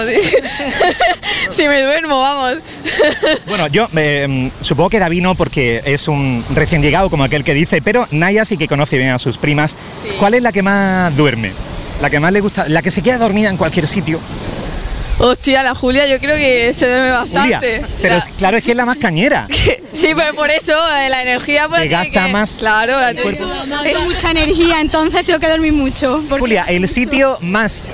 Si me duermo, vamos. Bueno, yo supongo que David no, porque es un recién llegado, como aquel que dice, pero Naya sí que conoce bien a sus primas. Sí. ¿Cuál es la que más duerme? ¿La que más le gusta? ¿La que se queda dormida en cualquier sitio? Hostia, la Julia yo creo que se duerme bastante. Julia, pero claro, es que es la más cañera. Sí, pero por eso la energía... Te gasta más. Claro, tengo mucha energía, entonces tengo que dormir mucho. Julia, el sitio más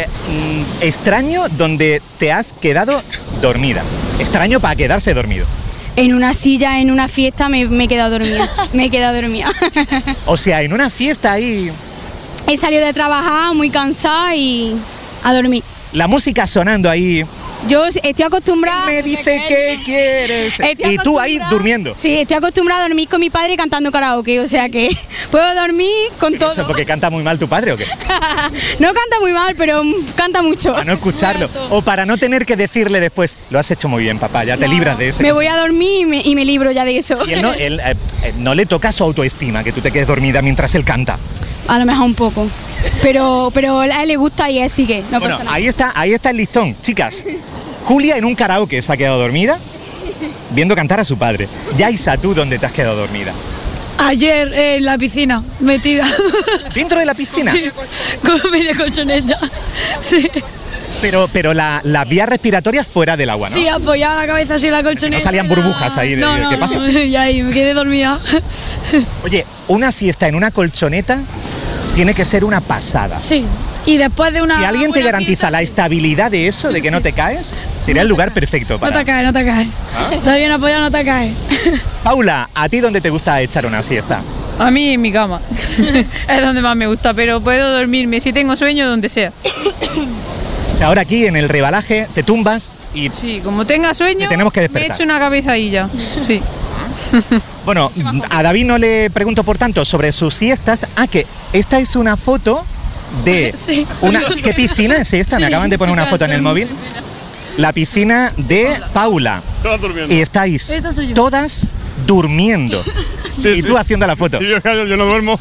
extraño donde te has quedado dormida. Extraño para quedarse dormido. En una silla, en una fiesta, me he quedado dormida. Me he quedado dormida. O sea, en una fiesta ahí... He salido de trabajar muy cansada y a dormir. La música sonando ahí Yo estoy acostumbrada... Me dice que quieres. Y tú ahí durmiendo. Sí, estoy acostumbrada a dormir con mi padre cantando karaoke, o sea que puedo dormir con todo. O sea, ¿porque canta muy mal tu padre o qué? No canta muy mal, pero canta mucho. Para no escucharlo. O para no tener que decirle después, lo has hecho muy bien, papá, ya te libras de ese. Me voy a dormir y me libro ya de eso. Y él no le toca su autoestima, que tú te quedes dormida mientras él canta. A lo mejor un poco. Pero a él le gusta y él sigue. No Bueno, pasa nada. ahí está el listón. Chicas, Julia en un karaoke se ha quedado dormida viendo cantar a su padre. Yaisa, ¿tú dónde te has quedado dormida? Ayer en la piscina, metida. ¿Dentro de la piscina? Sí, con media colchoneta. Sí. Pero las vías respiratorias fuera del agua, ¿no? Sí, apoyaba la cabeza así en la colchoneta. No salían burbujas ahí. ¿Qué pasa? No, y ahí me quedé dormida. Oye, una siesta en una colchoneta tiene que ser una pasada. Sí. Y después de una... Si alguien te garantiza la estabilidad de eso, de que no te caes, sería el lugar perfecto para... No te caes. Está bien apoyado, no te caes. Paula, ¿a ti dónde te gusta echar una siesta? A mí en mi cama. Es donde más me gusta, pero puedo dormirme si tengo sueño donde sea. O sea, ahora aquí en el rebalaje te tumbas y... Sí, como tenga sueño, tenemos que me despertar. echo una cabezadilla. Sí. Bueno, a David no le pregunto por tanto sobre sus siestas. Que esta es una foto de Sí. ¿Qué piscina es esta? Me acaban de poner una foto en el móvil. La piscina de Paula. Todas durmiendo. Y estáis Esa soy yo. todas durmiendo. Y tú haciendo la foto. Y yo no duermo.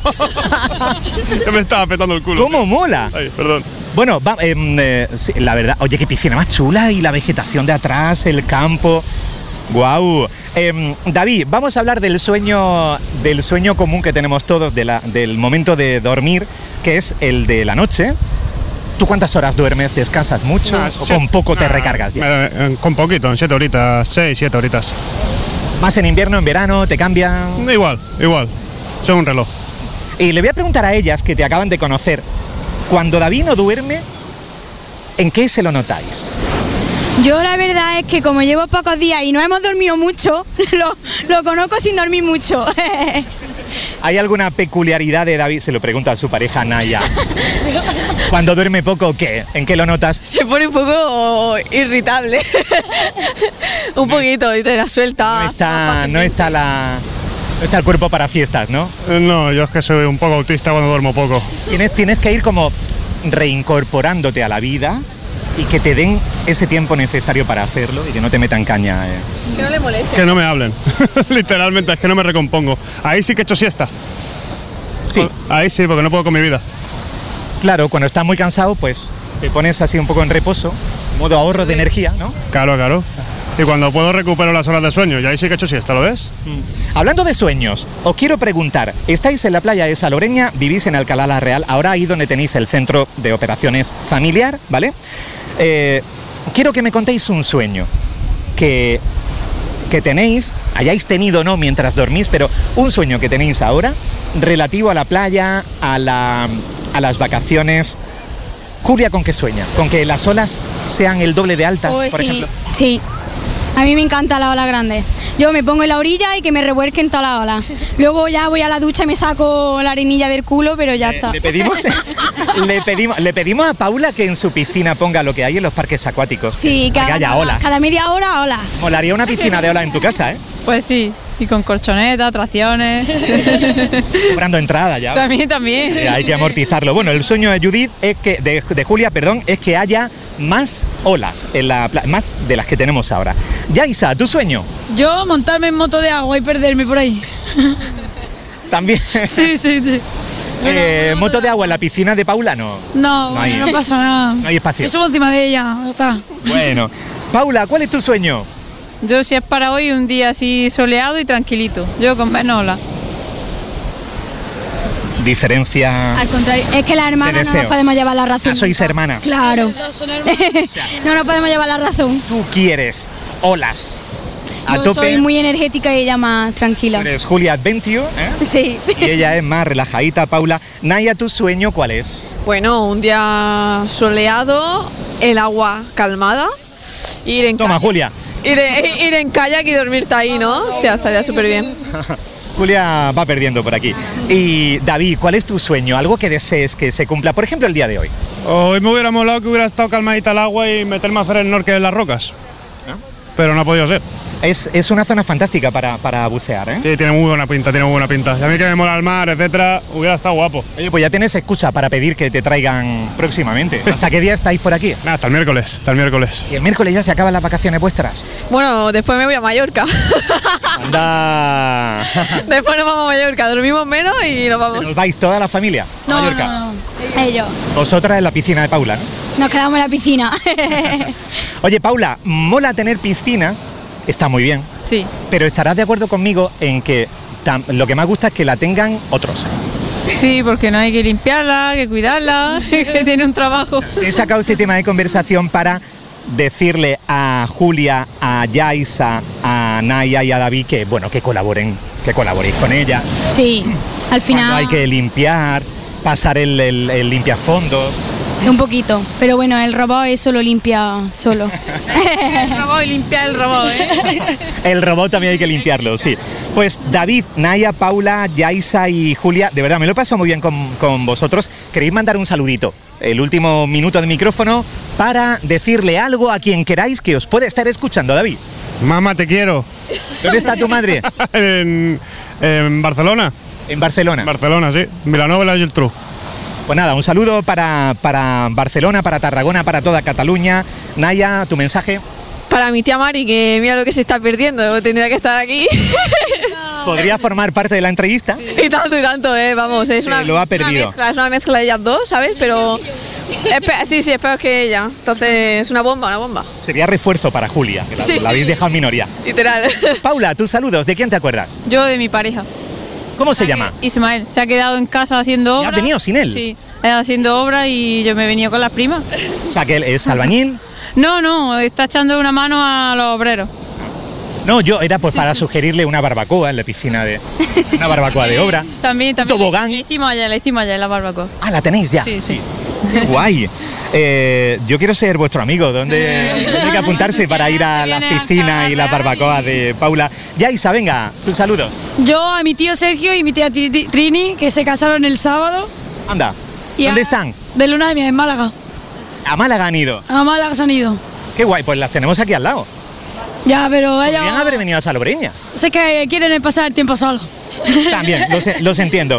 Yo me estaba petando el culo. ¿Cómo mola? Ay, perdón. Bueno, sí, la verdad, oye, qué piscina más chula y la vegetación de atrás, el campo. Guau. David, vamos a hablar del sueño común que tenemos todos, del momento de dormir, que es el de la noche. ¿Tú cuántas horas duermes? ¿Descansas mucho? ¿O con poco te recargas ya? Con poquito, en 7 horitas, 6, 7 horitas. ¿Más en invierno, en verano? ¿Te cambia? Igual. Soy un reloj. Y le voy a preguntar a ellas que te acaban de conocer. Cuando David no duerme, ¿en qué se lo notáis? Yo la verdad es que como llevo pocos días y no hemos dormido mucho, lo conozco sin dormir mucho. ¿Hay alguna peculiaridad de David? Se lo pregunta a su pareja Naya. Cuando duerme poco, ¿qué? ¿En qué lo notas? Se pone un poco irritable. Un poquito, y te la suelta. No está el cuerpo para fiestas, ¿no? No, yo es que soy un poco autista cuando duermo poco. Tienes que ir como reincorporándote a la vida y que te den ese tiempo necesario para hacerlo y que no te metan caña. Que no le moleste. Que no me hablen. Literalmente, es que no me recompongo. Ahí sí que he hecho siesta. Sí. Ahí sí, porque no puedo con mi vida. Claro, cuando estás muy cansado, pues te pones así un poco en reposo, modo ahorro de energía, ¿no? Claro. Y cuando puedo recupero las horas de sueño, y ahí sí que he hecho siesta, ¿lo ves? Hablando de sueños, os quiero preguntar, estáis en la playa de Salobreña, vivís en Alcalá la Real, ahora ahí donde tenéis el centro de operaciones familiar, ¿vale? Quiero que me contéis un sueño que tenéis, hayáis tenido no mientras dormís, pero un sueño que tenéis ahora relativo a la playa, a las vacaciones. Julia, ¿con qué sueña? ¿Con que las olas sean el doble de altas, por ejemplo? Sí. A mí me encanta la ola grande. Yo me pongo en la orilla y que me revuelquen toda la ola. Luego ya voy a la ducha y me saco la arenilla del culo, pero ya está. Le pedimos a Paula que en su piscina ponga lo que hay en los parques acuáticos. Sí, que haya olas. Cada media hora, olas. Molaría una piscina de olas en tu casa, ¿eh? Pues sí, y con colchoneta, atracciones. Cobrando entrada ya. También. Hay que amortizarlo. Bueno, el sueño de Judith es que de Julia, es que haya más olas en la más de las que tenemos ahora. Yaisa, ¿tu sueño? Yo montarme en moto de agua y perderme por ahí. También. Sí. Moto de agua en la piscina de Paula, no. No pasa nada. No hay espacio. Yo subo encima de ella, ya está. Bueno, Paula, ¿cuál es tu sueño? Yo si es para hoy un día así soleado y tranquilito. Yo con menos ola. Diferencia. Al contrario, es que las hermanas no nos podemos llevar la razón. Sois hermanas. Claro. No nos podemos llevar la razón. Tú quieres olas a Yo tope. soy muy energética y ella más tranquila. Eres Julia Adventure, ¿eh? Sí. Y ella es más relajadita, Paula. Naya, ¿tu sueño cuál es? Bueno, un día soleado, el agua calmada, ir en Toma, Julia. Ir en kayak y dormirte ahí, ¿no? O sea, estaría súper bien. Julia va perdiendo por aquí. Y David, ¿cuál es tu sueño? Algo que desees que se cumpla, por ejemplo, el día de hoy. Hoy me hubiera molado que hubiera estado calmadita el agua y meterme a hacer el snorkel en las rocas. Pero no ha podido ser. Es una zona fantástica para bucear, ¿eh? Sí, tiene muy buena pinta, Y a mí que me mola el mar, etcétera, hubiera estado guapo. Oye, pues ya tienes excusa para pedir que te traigan próximamente. ¿Hasta qué día estáis por aquí? Nada, hasta el miércoles. ¿Y el miércoles ya se acaban las vacaciones vuestras? Bueno, después me voy a Mallorca. ¡Anda! Después nos vamos a Mallorca, dormimos menos y nos vamos. ¿Os vais toda la familia a Mallorca? No. Ellos. Vosotras en la piscina de Paula, ¿no? Nos quedamos en la piscina. Oye, Paula, mola tener piscina, está muy bien. Sí. Pero estarás de acuerdo conmigo en que lo que más gusta es que la tengan otros. Sí, porque no hay que limpiarla, que cuidarla, que tiene un trabajo. He sacado este tema de conversación para decirle a Julia, a Yaisa, a Naya y a David que, bueno, que colaboréis con ella. Sí, al final... Cuando hay que limpiar, pasar el limpiafondos. Un poquito, pero bueno, el robot eso lo limpia solo. El robot y limpia el robot, ¿eh? El robot también hay que limpiarlo, sí. Pues David, Naya, Paula, Yaisa y Julia, de verdad, me lo he pasado muy bien con vosotros. ¿Queréis mandar un saludito? El último minuto de micrófono para decirle algo a quien queráis que os puede estar escuchando, David. Mamá, te quiero. ¿Dónde está tu madre? En Barcelona. ¿En Barcelona? En Barcelona, sí. Vilanova y la Geltrú. Pues nada, un saludo para Barcelona, para Tarragona, para toda Cataluña. Naya, ¿tu mensaje? Para mi tía Mari, que mira lo que se está perdiendo, tendría que estar aquí. ¿Podría formar parte de la entrevista? Sí. Y tanto, vamos, es lo ha perdido. Es una mezcla de ellas dos, ¿sabes? Pero sí, espero que ella. Entonces, es una bomba. Sería refuerzo para Julia, que la habéis dejado en minoría. Literal. Paula, tus saludos, ¿de quién te acuerdas? Yo de mi pareja. ¿Cómo se llama? Ismael. Se ha quedado en casa haciendo obra. ¿Ya has venido sin él? Sí, haciendo obra y yo me he venido con las primas. O sea, que él es albañil. No, está echando una mano a los obreros. No, yo era pues para sugerirle una barbacoa en la piscina una barbacoa de obra. También. Tobogán. La hicimos allá la barbacoa. Ah, ¿la tenéis ya? Sí. Qué guay. Yo quiero ser vuestro amigo. ¿Dónde hay que apuntarse para ir a la piscina y la barbacoa de Paula? Yaisa, venga, tus saludos. Yo a mi tío Sergio y mi tía Trini, que se casaron el sábado. Anda, ¿dónde están? De luna de miel, en Málaga. ¿A Málaga han ido? A Málaga se han ido. Qué guay, pues las tenemos aquí al lado. Ya, pero ellos... Podrían haber venido a Salobreña. Sé que quieren pasar el tiempo solo. También, los entiendo.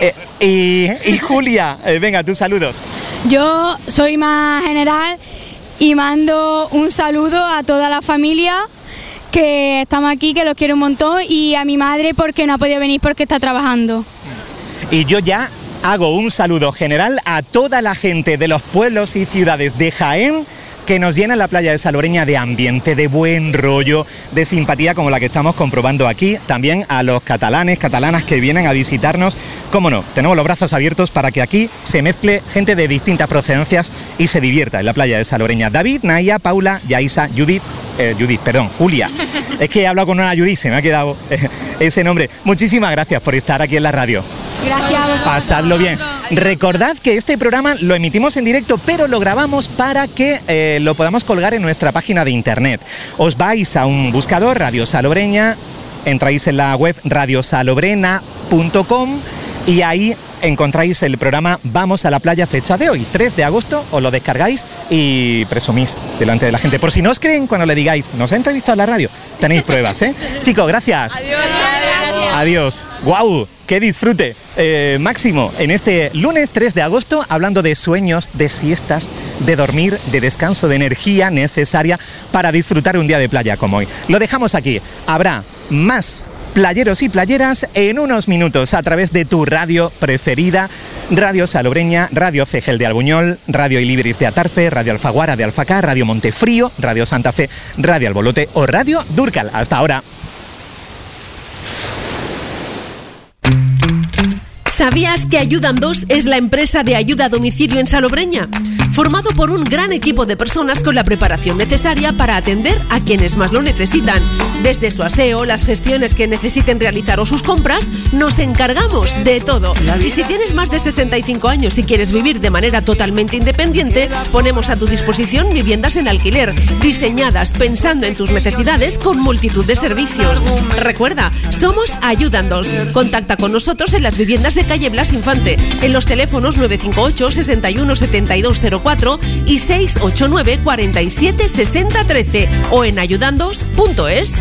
Y Julia, venga, tus saludos. Yo soy más general y mando un saludo a toda la familia que estamos aquí, que los quiero un montón, y a mi madre porque no ha podido venir porque está trabajando. Y yo ya hago un saludo general a toda la gente de los pueblos y ciudades de Jaén que nos llena la playa de Salobreña de ambiente, de buen rollo, de simpatía como la que estamos comprobando aquí. También a los catalanes, catalanas que vienen a visitarnos. Cómo no, tenemos los brazos abiertos para que aquí se mezcle gente de distintas procedencias y se divierta en la playa de Salobreña. David, Naya, Paula, Yaisa, Julia. Es que he hablado con una Judith, se me ha quedado ese nombre. Muchísimas gracias por estar aquí en la radio. Gracias. Pasadlo bien. Recordad que este programa lo emitimos en directo, pero lo grabamos para que lo podamos colgar en nuestra página de internet. Os vais a un buscador, Radio Salobreña, entráis en la web radiosalobrena.com y ahí encontráis el programa Vamos a la Playa, fecha de hoy, 3 de agosto, os lo descargáis y presumís delante de la gente. Por si no os creen cuando le digáis, nos ha entrevistado en la radio, tenéis pruebas, ¿eh? Chicos, gracias. Adiós. ¡Guau! ¡Qué disfrute! Máximo, en este lunes 3 de agosto, hablando de sueños, de siestas, de dormir, de descanso, de energía necesaria para disfrutar un día de playa como hoy. Lo dejamos aquí. Habrá más playeros y playeras en unos minutos a través de tu radio preferida, Radio Salobreña, Radio Cegel de Albuñol, Radio Ilibris de Atarfe, Radio Alfaguara de Alfacá, Radio Montefrío, Radio Santa Fe, Radio Albolote o Radio Durcal. Hasta ahora. ¿Sabías que Ayudan 2 es la empresa de ayuda a domicilio en Salobreña? formado por un gran equipo de personas con la preparación necesaria para atender a quienes más lo necesitan. Desde su aseo, las gestiones que necesiten realizar o sus compras, nos encargamos de todo. Y si tienes más de 65 años y quieres vivir de manera totalmente independiente, ponemos a tu disposición viviendas en alquiler, diseñadas pensando en tus necesidades con multitud de servicios. Recuerda, somos Ayúdandos. Contacta con nosotros en las viviendas de calle Blas Infante, en los teléfonos 958 61 72 04 y 689 47 60 13 o en ayudandos.es.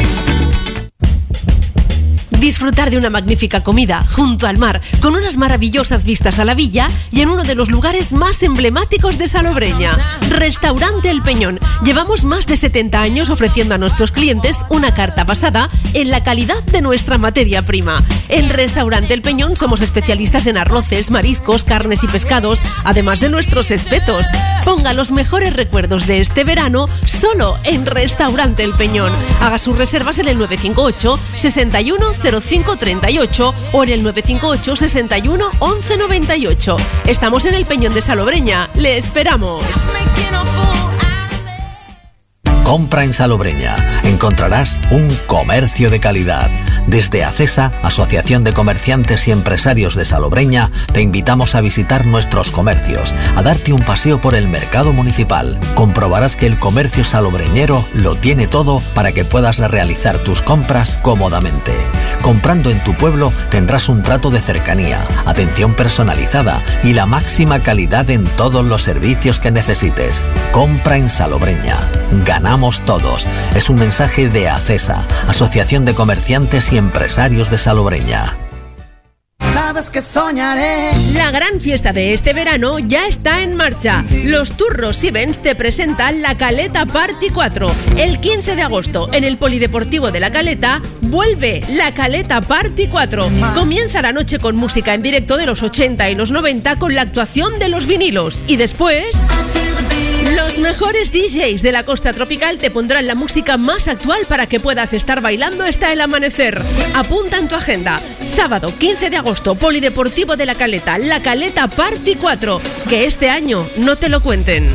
Disfrutar de una magnífica comida junto al mar, con unas maravillosas vistas a la villa y en uno de los lugares más emblemáticos de Salobreña, Restaurante El Peñón. Llevamos más de 70 años ofreciendo a nuestros clientes una carta basada en la calidad de nuestra materia prima. En Restaurante El Peñón somos especialistas en arroces, mariscos, carnes y pescados, además de nuestros espetos. Ponga los mejores recuerdos de este verano solo en Restaurante El Peñón. Haga sus reservas en el 958 61 0538 o en el 958 61 11 98. Estamos en El Peñón de Salobreña. ¡Le esperamos! Compra en Salobreña. Encontrarás un comercio de calidad. Desde ACESA, Asociación de Comerciantes y Empresarios de Salobreña, te invitamos a visitar nuestros comercios, a darte un paseo por el mercado municipal. Comprobarás que el comercio salobreñero lo tiene todo para que puedas realizar tus compras cómodamente. Comprando en tu pueblo tendrás un trato de cercanía, atención personalizada y la máxima calidad en todos los servicios que necesites. Compra en Salobreña. Ganamos todos. Es un mensaje de ACESA, Asociación de Comerciantes y Empresarios de Salobreña. Sabes que soñaré. La gran fiesta de este verano ya está en marcha. Los Turros Events te presentan la Caleta Party 4. El 15 de agosto, en el Polideportivo de La Caleta, vuelve la Caleta Party 4. Comienza la noche con música en directo de los 80 y los 90 con la actuación de Los Vinilos. Y después, los mejores DJs de la costa tropical te pondrán la música más actual para que puedas estar bailando hasta el amanecer. Apunta en tu agenda. Sábado 15 de agosto, Polideportivo de La Caleta, la Caleta Party 4. Que este año no te lo cuenten.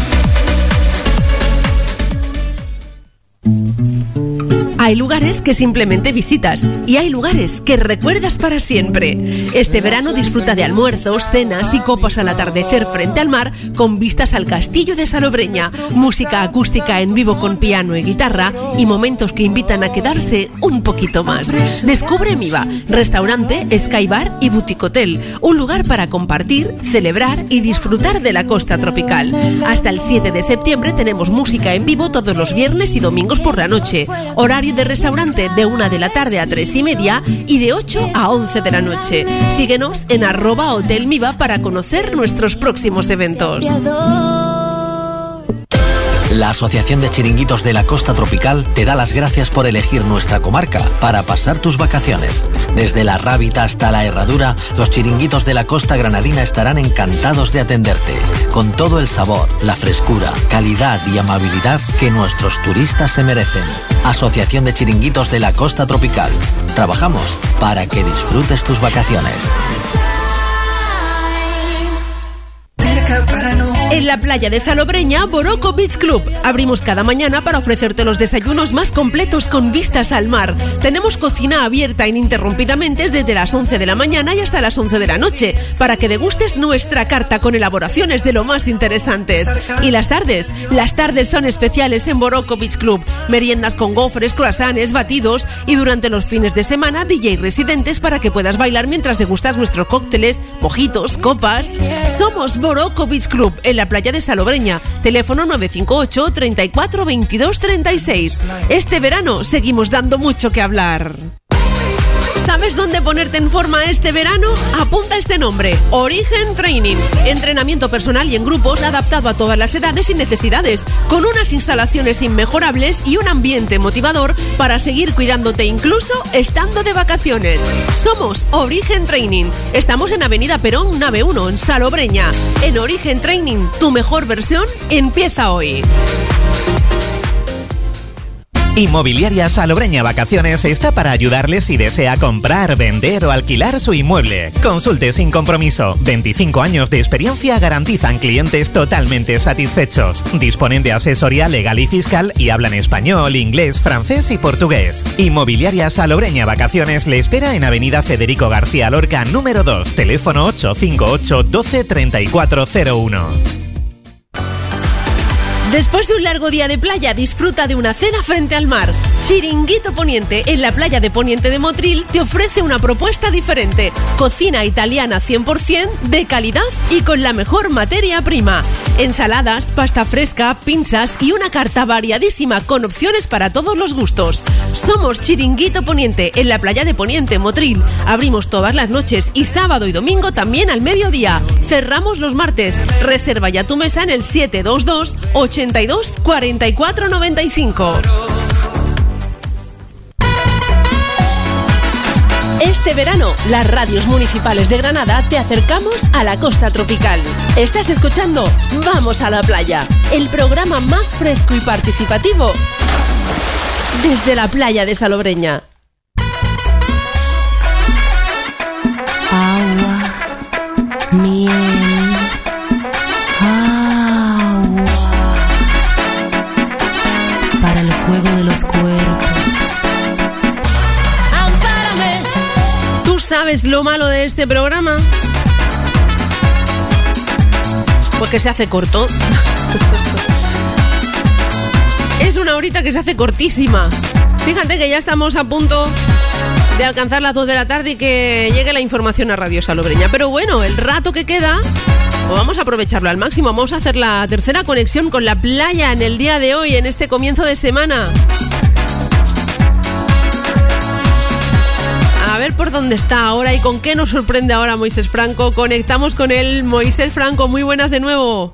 Hay lugares que simplemente visitas y hay lugares que recuerdas para siempre. Este verano disfruta de almuerzos, cenas y copas al atardecer frente al mar con vistas al castillo de Salobreña, música acústica en vivo con piano y guitarra y momentos que invitan a quedarse un poquito más. Descubre Miva, restaurante, Sky Bar y Boutique Hotel, un lugar para compartir, celebrar y disfrutar de la costa tropical. Hasta el 7 de septiembre tenemos música en vivo todos los viernes y domingos por la noche. Horario de restaurante de 1 de la tarde a 3:30 y de 8 a 11 de la noche. Síguenos en @hotelmiva para conocer nuestros próximos eventos. La Asociación de Chiringuitos de la Costa Tropical te da las gracias por elegir nuestra comarca para pasar tus vacaciones. Desde la Rábita hasta la Herradura, los chiringuitos de la costa granadina estarán encantados de atenderte, con todo el sabor, la frescura, calidad y amabilidad que nuestros turistas se merecen. Asociación de Chiringuitos de la Costa Tropical. Trabajamos para que disfrutes tus vacaciones. En la playa de Salobreña, Boroco Beach Club. Abrimos cada mañana para ofrecerte los desayunos más completos con vistas al mar. Tenemos cocina abierta ininterrumpidamente desde las 11 de la mañana y hasta las 11 de la noche, para que degustes nuestra carta con elaboraciones de lo más interesantes. Y las tardes son especiales en Boroco Beach Club. Meriendas con gofres, croissants, batidos y durante los fines de semana DJ residentes para que puedas bailar mientras degustas nuestros cócteles, mojitos, copas. Somos Boroco Beach Club en la playa de Salobreña. Teléfono 958 34 22 36. Este verano seguimos dando mucho que hablar. ¿Sabes dónde ponerte en forma este verano? Apunta este nombre: Origen Training. Entrenamiento personal y en grupos adaptado a todas las edades y necesidades, con unas instalaciones inmejorables y un ambiente motivador para seguir cuidándote incluso estando de vacaciones. Somos Origen Training. Estamos en Avenida Perón, nave 1, en Salobreña. En Origen Training, tu mejor versión empieza hoy. Inmobiliaria Salobreña Vacaciones está para ayudarle si desea comprar, vender o alquilar su inmueble. Consulte sin compromiso. 25 años de experiencia garantizan clientes totalmente satisfechos. Disponen de asesoría legal y fiscal y hablan español, inglés, francés y portugués. Inmobiliaria Salobreña Vacaciones le espera en Avenida Federico García Lorca, número 2, teléfono 858 12 3401. Después de un largo día de playa, disfruta de una cena frente al mar. Chiringuito Poniente, en la playa de Poniente de Motril, te ofrece una propuesta diferente. Cocina italiana 100%, de calidad y con la mejor materia prima. Ensaladas, pasta fresca, pinzas y una carta variadísima con opciones para todos los gustos. Somos Chiringuito Poniente, en la playa de Poniente, Motril. Abrimos todas las noches y sábado y domingo también al mediodía. Cerramos los martes. Reserva ya tu mesa en el 722 82 44 95. Este verano, las radios municipales de Granada te acercamos a la costa tropical. Estás escuchando Vamos a la Playa, el programa más fresco y participativo desde la playa de Salobreña. Agua, miel, agua, para el juego de los cuerpos. ¿Tú sabes lo malo de este programa? Pues que se hace corto. Es una horita que se hace cortísima. Fíjate que ya estamos a punto de alcanzar las 2 de la tarde y que llegue la información a Radio Salobreña. Pero bueno, el rato que queda, pues vamos a aprovecharlo al máximo. Vamos a hacer la tercera conexión con la playa en el día de hoy, en este comienzo de semana. A ver por dónde está ahora y con qué nos sorprende ahora Moisés Franco. Conectamos con él. Moisés Franco, muy buenas de nuevo.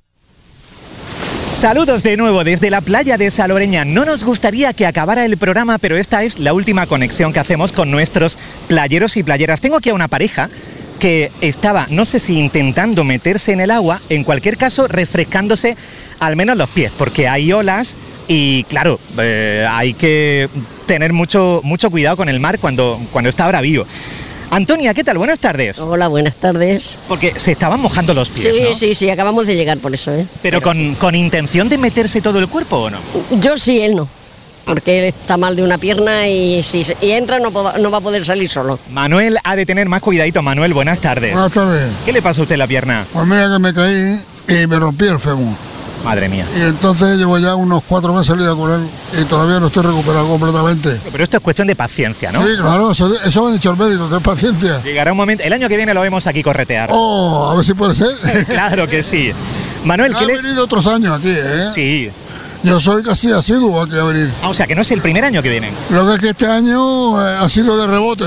Saludos de nuevo desde la playa de Salobreña. No nos gustaría que acabara el programa, pero esta es la última conexión que hacemos con nuestros playeros y playeras. Tengo aquí a una pareja que estaba, no sé si intentando meterse en el agua, en cualquier caso refrescándose al menos los pies, porque hay olas y claro, hay que tener mucho cuidado con el mar cuando está bravío. Antonia, ¿qué tal? Buenas tardes. Hola, buenas tardes. Porque se estaban mojando los pies, sí, ¿no? Sí, acabamos de llegar por eso, ¿eh? ¿Pero con intención de meterse todo el cuerpo o no? Yo sí, él no. Porque él está mal de una pierna y si entra no va a poder salir solo. Manuel ha de tener más cuidadito. Manuel, buenas tardes. Buenas tardes. ¿Qué le pasa a usted en la pierna? Pues mira que me caí y me rompí el fémur. Madre mía. Y entonces llevo ya unos 4 meses lidia con él y todavía no estoy recuperado completamente. Pero esto es cuestión de paciencia, ¿no? Sí, claro, eso me ha dicho el médico, que es paciencia. Llegará un momento, el año que viene lo vemos aquí corretear. Oh, a ver si puede ser. Claro que sí. Manuel, ¿qué le... venido otros años aquí, ¿eh? Sí. Yo soy casi asiduo aquí a venir. O sea, que no es el primer año que vienen. Lo que es que este año ha sido de rebote.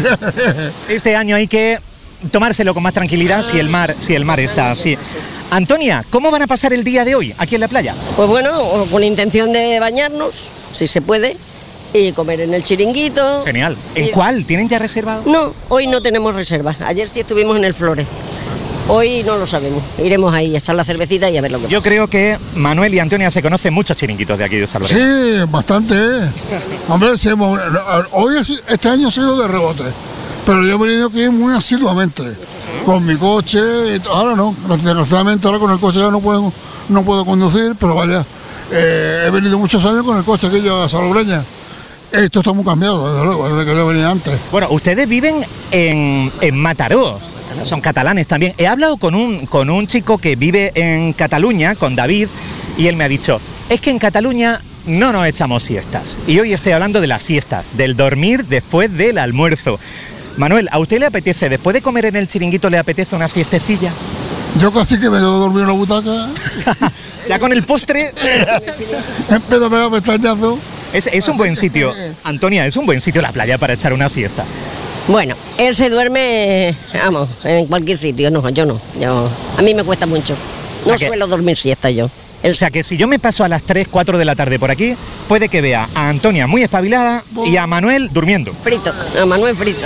Este año hay que tomárselo con más tranquilidad si el mar está así. Antonia, ¿cómo van a pasar el día de hoy aquí en la playa? Pues bueno, con intención de bañarnos, si se puede, y comer en el chiringuito. Genial. ¿En cuál? ¿Tienen ya reservado? No, hoy no tenemos reserva. Ayer sí estuvimos en el Flores. Hoy no lo sabemos. Iremos ahí a echar la cervecita y a ver lo que pasa. Yo creo que Manuel y Antonia se conocen muchos chiringuitos de aquí de Salobreña. Sí, bastante. Hombre, sí, hoy este año ha sido de rebote. Pero yo he venido aquí muy asiduamente. Con mi coche. Ahora no. Desgraciadamente ahora con el coche ya no puedo conducir, pero vaya. He venido muchos años con el coche aquí yo a Salobreña. Esto está muy cambiado, desde luego, desde que yo venía antes. Bueno, ustedes viven en Mataró. Son catalanes también. He hablado con un chico que vive en Cataluña, con David, y él me ha dicho, es que en Cataluña no nos echamos siestas. Y hoy estoy hablando de las siestas, del dormir después del almuerzo. Manuel, ¿a usted le apetece, después de comer en el chiringuito, le apetece una siestecilla? Yo casi que me quedo dormido en la butaca. Ya con el postre. Empiezo a pegar pestañazo. Es un buen sitio. Antonia, es un buen sitio la playa para echar una siesta. Bueno, él se duerme, vamos, en cualquier sitio. No, yo no. A mí me cuesta mucho. No suelo dormir siesta yo. O sea que si yo me paso a las 3, 4 de la tarde por aquí, puede que vea a Antonia muy espabilada y a Manuel durmiendo. Frito, a Manuel frito.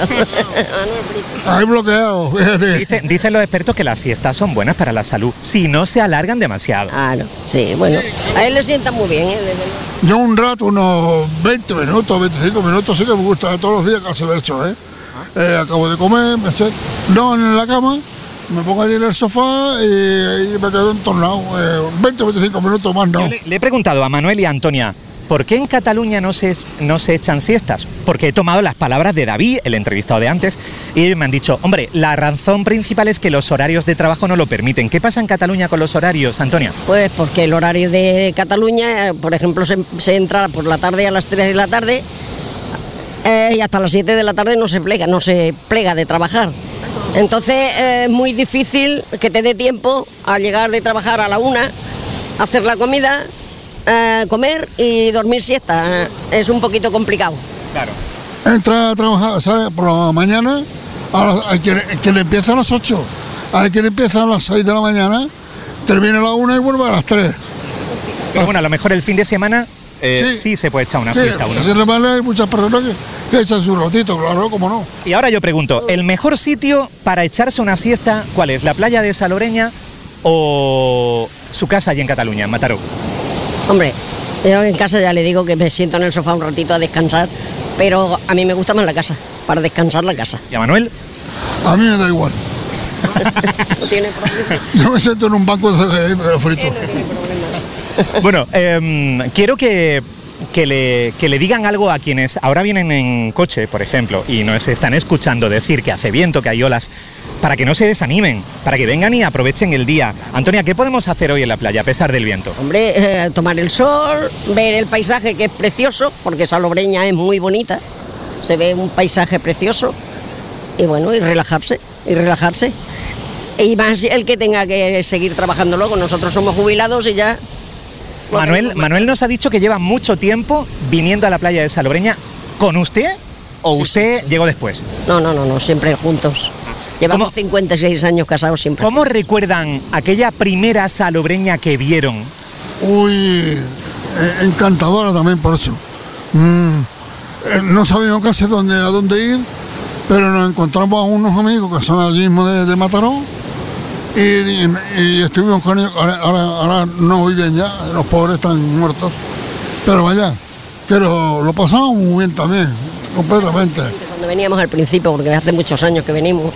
Ahí bloqueado, fíjate. Dicen los expertos que las siestas son buenas para la salud, si no se alargan demasiado. Ah, no, sí, bueno, a él le sienta muy bien, Yo un rato, unos 20 minutos, 25 minutos, sí que me gusta, todos los días casi lo he hecho, acabo de comer, me siento, no en la cama, me pongo allí en el sofá y me quedo entornado, 20 o 25 minutos más, no. Yo le he preguntado a Manuel y a Antonia, ¿por qué en Cataluña no se echan siestas? Porque he tomado las palabras de David, el entrevistado de antes, y ellos me han dicho, hombre, la razón principal es que los horarios de trabajo no lo permiten. ¿Qué pasa en Cataluña con los horarios, Antonia? Pues porque el horario de Cataluña, por ejemplo, se entra por la tarde a las 3 de la tarde y hasta las 7 de la tarde no se plega de trabajar. Entonces es muy difícil que te dé tiempo a llegar de trabajar a la 1, hacer la comida, comer y dormir siesta. Es un poquito complicado. Claro. Entra a trabajar, ¿sabes? Por la mañana, hay quien empieza a las 8, hay quien empieza a las 6 de la mañana, termina a la 1 y vuelve a las 3. Pero bueno, a lo mejor el fin de semana sí se puede echar una siesta uno. Hay muchas personas que echan su ratito, claro, cómo no. Y ahora yo pregunto, ¿el mejor sitio para echarse una siesta cuál es? ¿La playa de Salobreña o su casa allí en Cataluña, en Mataró? Hombre, yo en casa ya le digo que me siento en el sofá un ratito a descansar, pero a mí me gusta más la casa, para descansar la casa. ¿Y a Manuel? A mí me da igual. No tiene problema. Yo me siento en un banco de frito. No tiene problemas. Bueno, quiero que le digan algo a quienes ahora vienen en coche, por ejemplo, y nos están escuchando decir que hace viento, que hay olas, para que no se desanimen, para que vengan y aprovechen el día. Antonia, ¿qué podemos hacer hoy en la playa a pesar del viento? Hombre, tomar el sol, ver el paisaje que es precioso, porque Salobreña es muy bonita, se ve un paisaje precioso, y bueno, y relajarse. Y más el que tenga que seguir trabajando luego, nosotros somos jubilados y ya... Manuel nos ha dicho que lleva mucho tiempo viniendo a la playa de Salobreña con usted, o sí, usted llegó después. No, siempre juntos. Llevamos 56 años casados siempre. ¿Cómo recuerdan aquella primera Salobreña que vieron? Uy, encantadora también por eso. No sabíamos casi a dónde ir, pero nos encontramos a unos amigos que son allí mismo de Mataró y estuvimos con ellos. Ahora no viven ya, los pobres están muertos. Pero vaya, que lo pasamos muy bien también, completamente. Cuando veníamos al principio, porque hace muchos años que veníamos,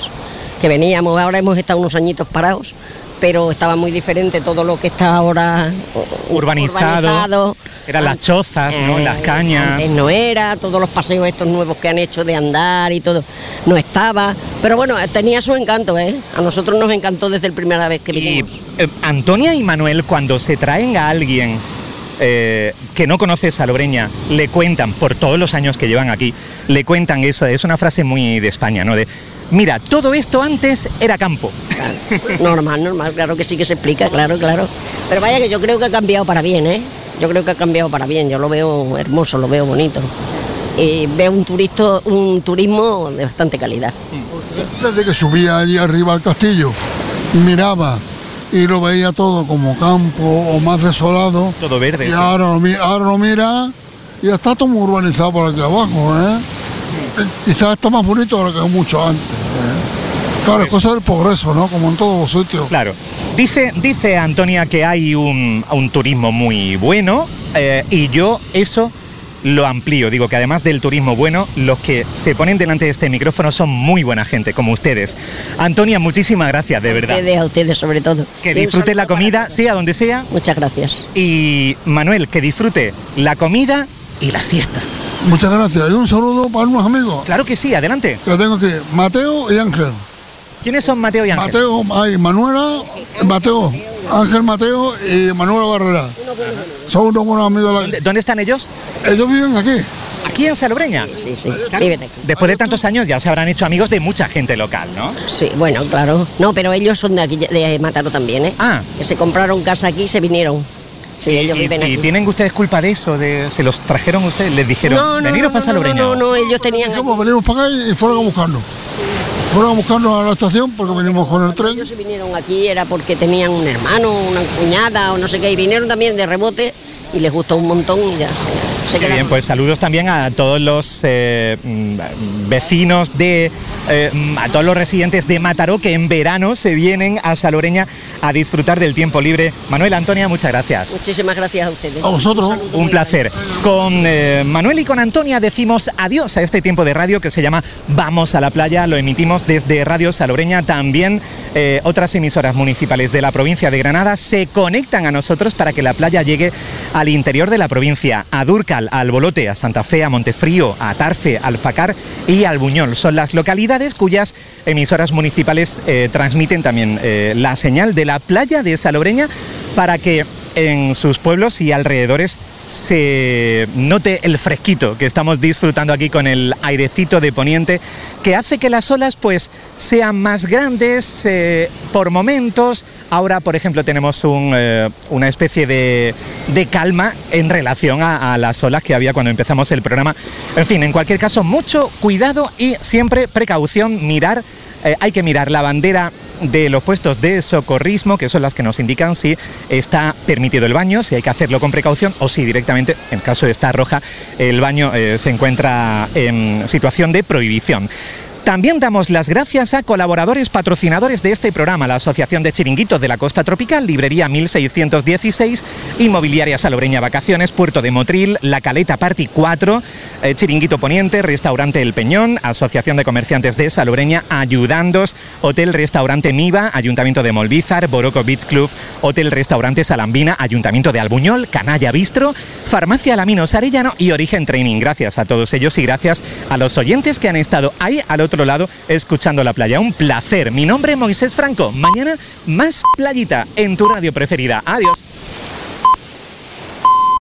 ahora hemos estado unos añitos parados, pero estaba muy diferente todo lo que está ahora urbanizado. Eran las chozas, ¿no? Las cañas. Antes no era, todos los paseos estos nuevos que han hecho de andar y todo, no estaba. Pero bueno, tenía su encanto, A nosotros nos encantó desde la primera vez que vinimos. Antonia y Manuel, cuando se traen a alguien que no conoce Salobreña, le cuentan, por todos los años que llevan aquí, le cuentan eso, es una frase muy de España, ¿no? De, mira, todo esto antes era campo. Claro, normal, claro que sí que se explica, claro. Pero vaya que yo creo que ha cambiado para bien, Yo creo que ha cambiado para bien, yo lo veo hermoso, lo veo bonito. Y veo un turismo de bastante calidad. Desde que subía allí arriba al castillo, miraba y lo veía todo como campo o más desolado. Todo verde. Y ahora lo mira y está todo muy urbanizado por aquí abajo, Quizás está más bonito ahora que mucho antes. Claro, es cosa del progreso, ¿no? Como en todos los sitios. Claro. Dice Antonia que hay un turismo muy bueno y yo eso lo amplío. Digo que además del turismo bueno, los que se ponen delante de este micrófono son muy buena gente, como ustedes. Antonia, muchísimas gracias, de verdad. A ustedes sobre todo. Que disfrute la comida, sea donde sea. Muchas gracias. Y Manuel, que disfrute la comida y la siesta. Muchas gracias. Y un saludo para unos amigos. Claro que sí, adelante. Que tengo aquí, Mateo y Ángel. ¿Quiénes son Mateo y Ángel? Mateo, hay Manuela, Mateo, Ángel Mateo y Manuela Barrera. Son unos buenos amigos. ¿Dónde están ellos? Ellos viven aquí. ¿Aquí en Salobreña? Sí. Claro. Viven aquí. Después de tantos años ya se habrán hecho amigos de mucha gente local, ¿no? Sí, bueno, claro. No, pero ellos son de aquí, de Mataró también, Que se compraron casa aquí y se vinieron. Sí, ellos viven aquí. ¿Y tienen ustedes culpa de eso? ¿Se los trajeron ustedes? ¿Les dijeron, veniros para Salobreña? No, ellos tenían... Venimos para acá y fueron a buscarnos. fueron a buscarnos a la estación porque venimos con el tren. Ellos se vinieron aquí era porque tenían un hermano, una cuñada o no sé qué, y vinieron también de rebote y les gustó un montón y ya se Qué bien, pues saludos también a todos los vecinos a todos los residentes de Mataró que en verano se vienen a Salobreña a disfrutar del tiempo libre. Manuel, Antonia, muchas gracias. Muchísimas gracias a ustedes. A vosotros. Un placer. Con Manuel y con Antonia decimos adiós a este tiempo de radio que se llama Vamos a la Playa. Lo emitimos desde Radio Salobreña. También otras emisoras municipales de la provincia de Granada se conectan a nosotros para que la playa llegue al interior de la provincia, a Dúrcal, a Albolote, a Santa Fe, a Montefrío, a Tarfe, a Alfacar y al Buñol. Son las localidades cuyas emisoras municipales transmiten también la señal de la playa de Salobreña para que en sus pueblos y alrededores se note el fresquito que estamos disfrutando aquí con el airecito de poniente que hace que las olas pues sean más grandes por momentos. Ahora, por ejemplo, tenemos una especie de calma en relación a las olas que había cuando empezamos el programa. En fin, en cualquier caso, mucho cuidado y siempre precaución, hay que mirar la bandera de los puestos de socorrismo, que son las que nos indican si está permitido el baño, si hay que hacerlo con precaución o si directamente, en caso de estar roja, el baño se encuentra en situación de prohibición. También damos las gracias a colaboradores patrocinadores de este programa, la Asociación de Chiringuitos de la Costa Tropical, Librería 1616, Inmobiliaria Salobreña Vacaciones, Puerto de Motril, La Caleta Party 4, Chiringuito Poniente, Restaurante El Peñón, Asociación de Comerciantes de Salobreña, Ayudandos, Hotel Restaurante Miva, Ayuntamiento de Molvízar, Boroco Beach Club, Hotel Restaurante Salambina, Ayuntamiento de Albuñol, Canalla Bistro, Farmacia Laminos Arellano y Origen Training. Gracias a todos ellos y gracias a los oyentes que han estado ahí al otro lado escuchando la playa. Un placer. Mi nombre es Moisés Franco. Mañana más playita en tu radio preferida. Adiós.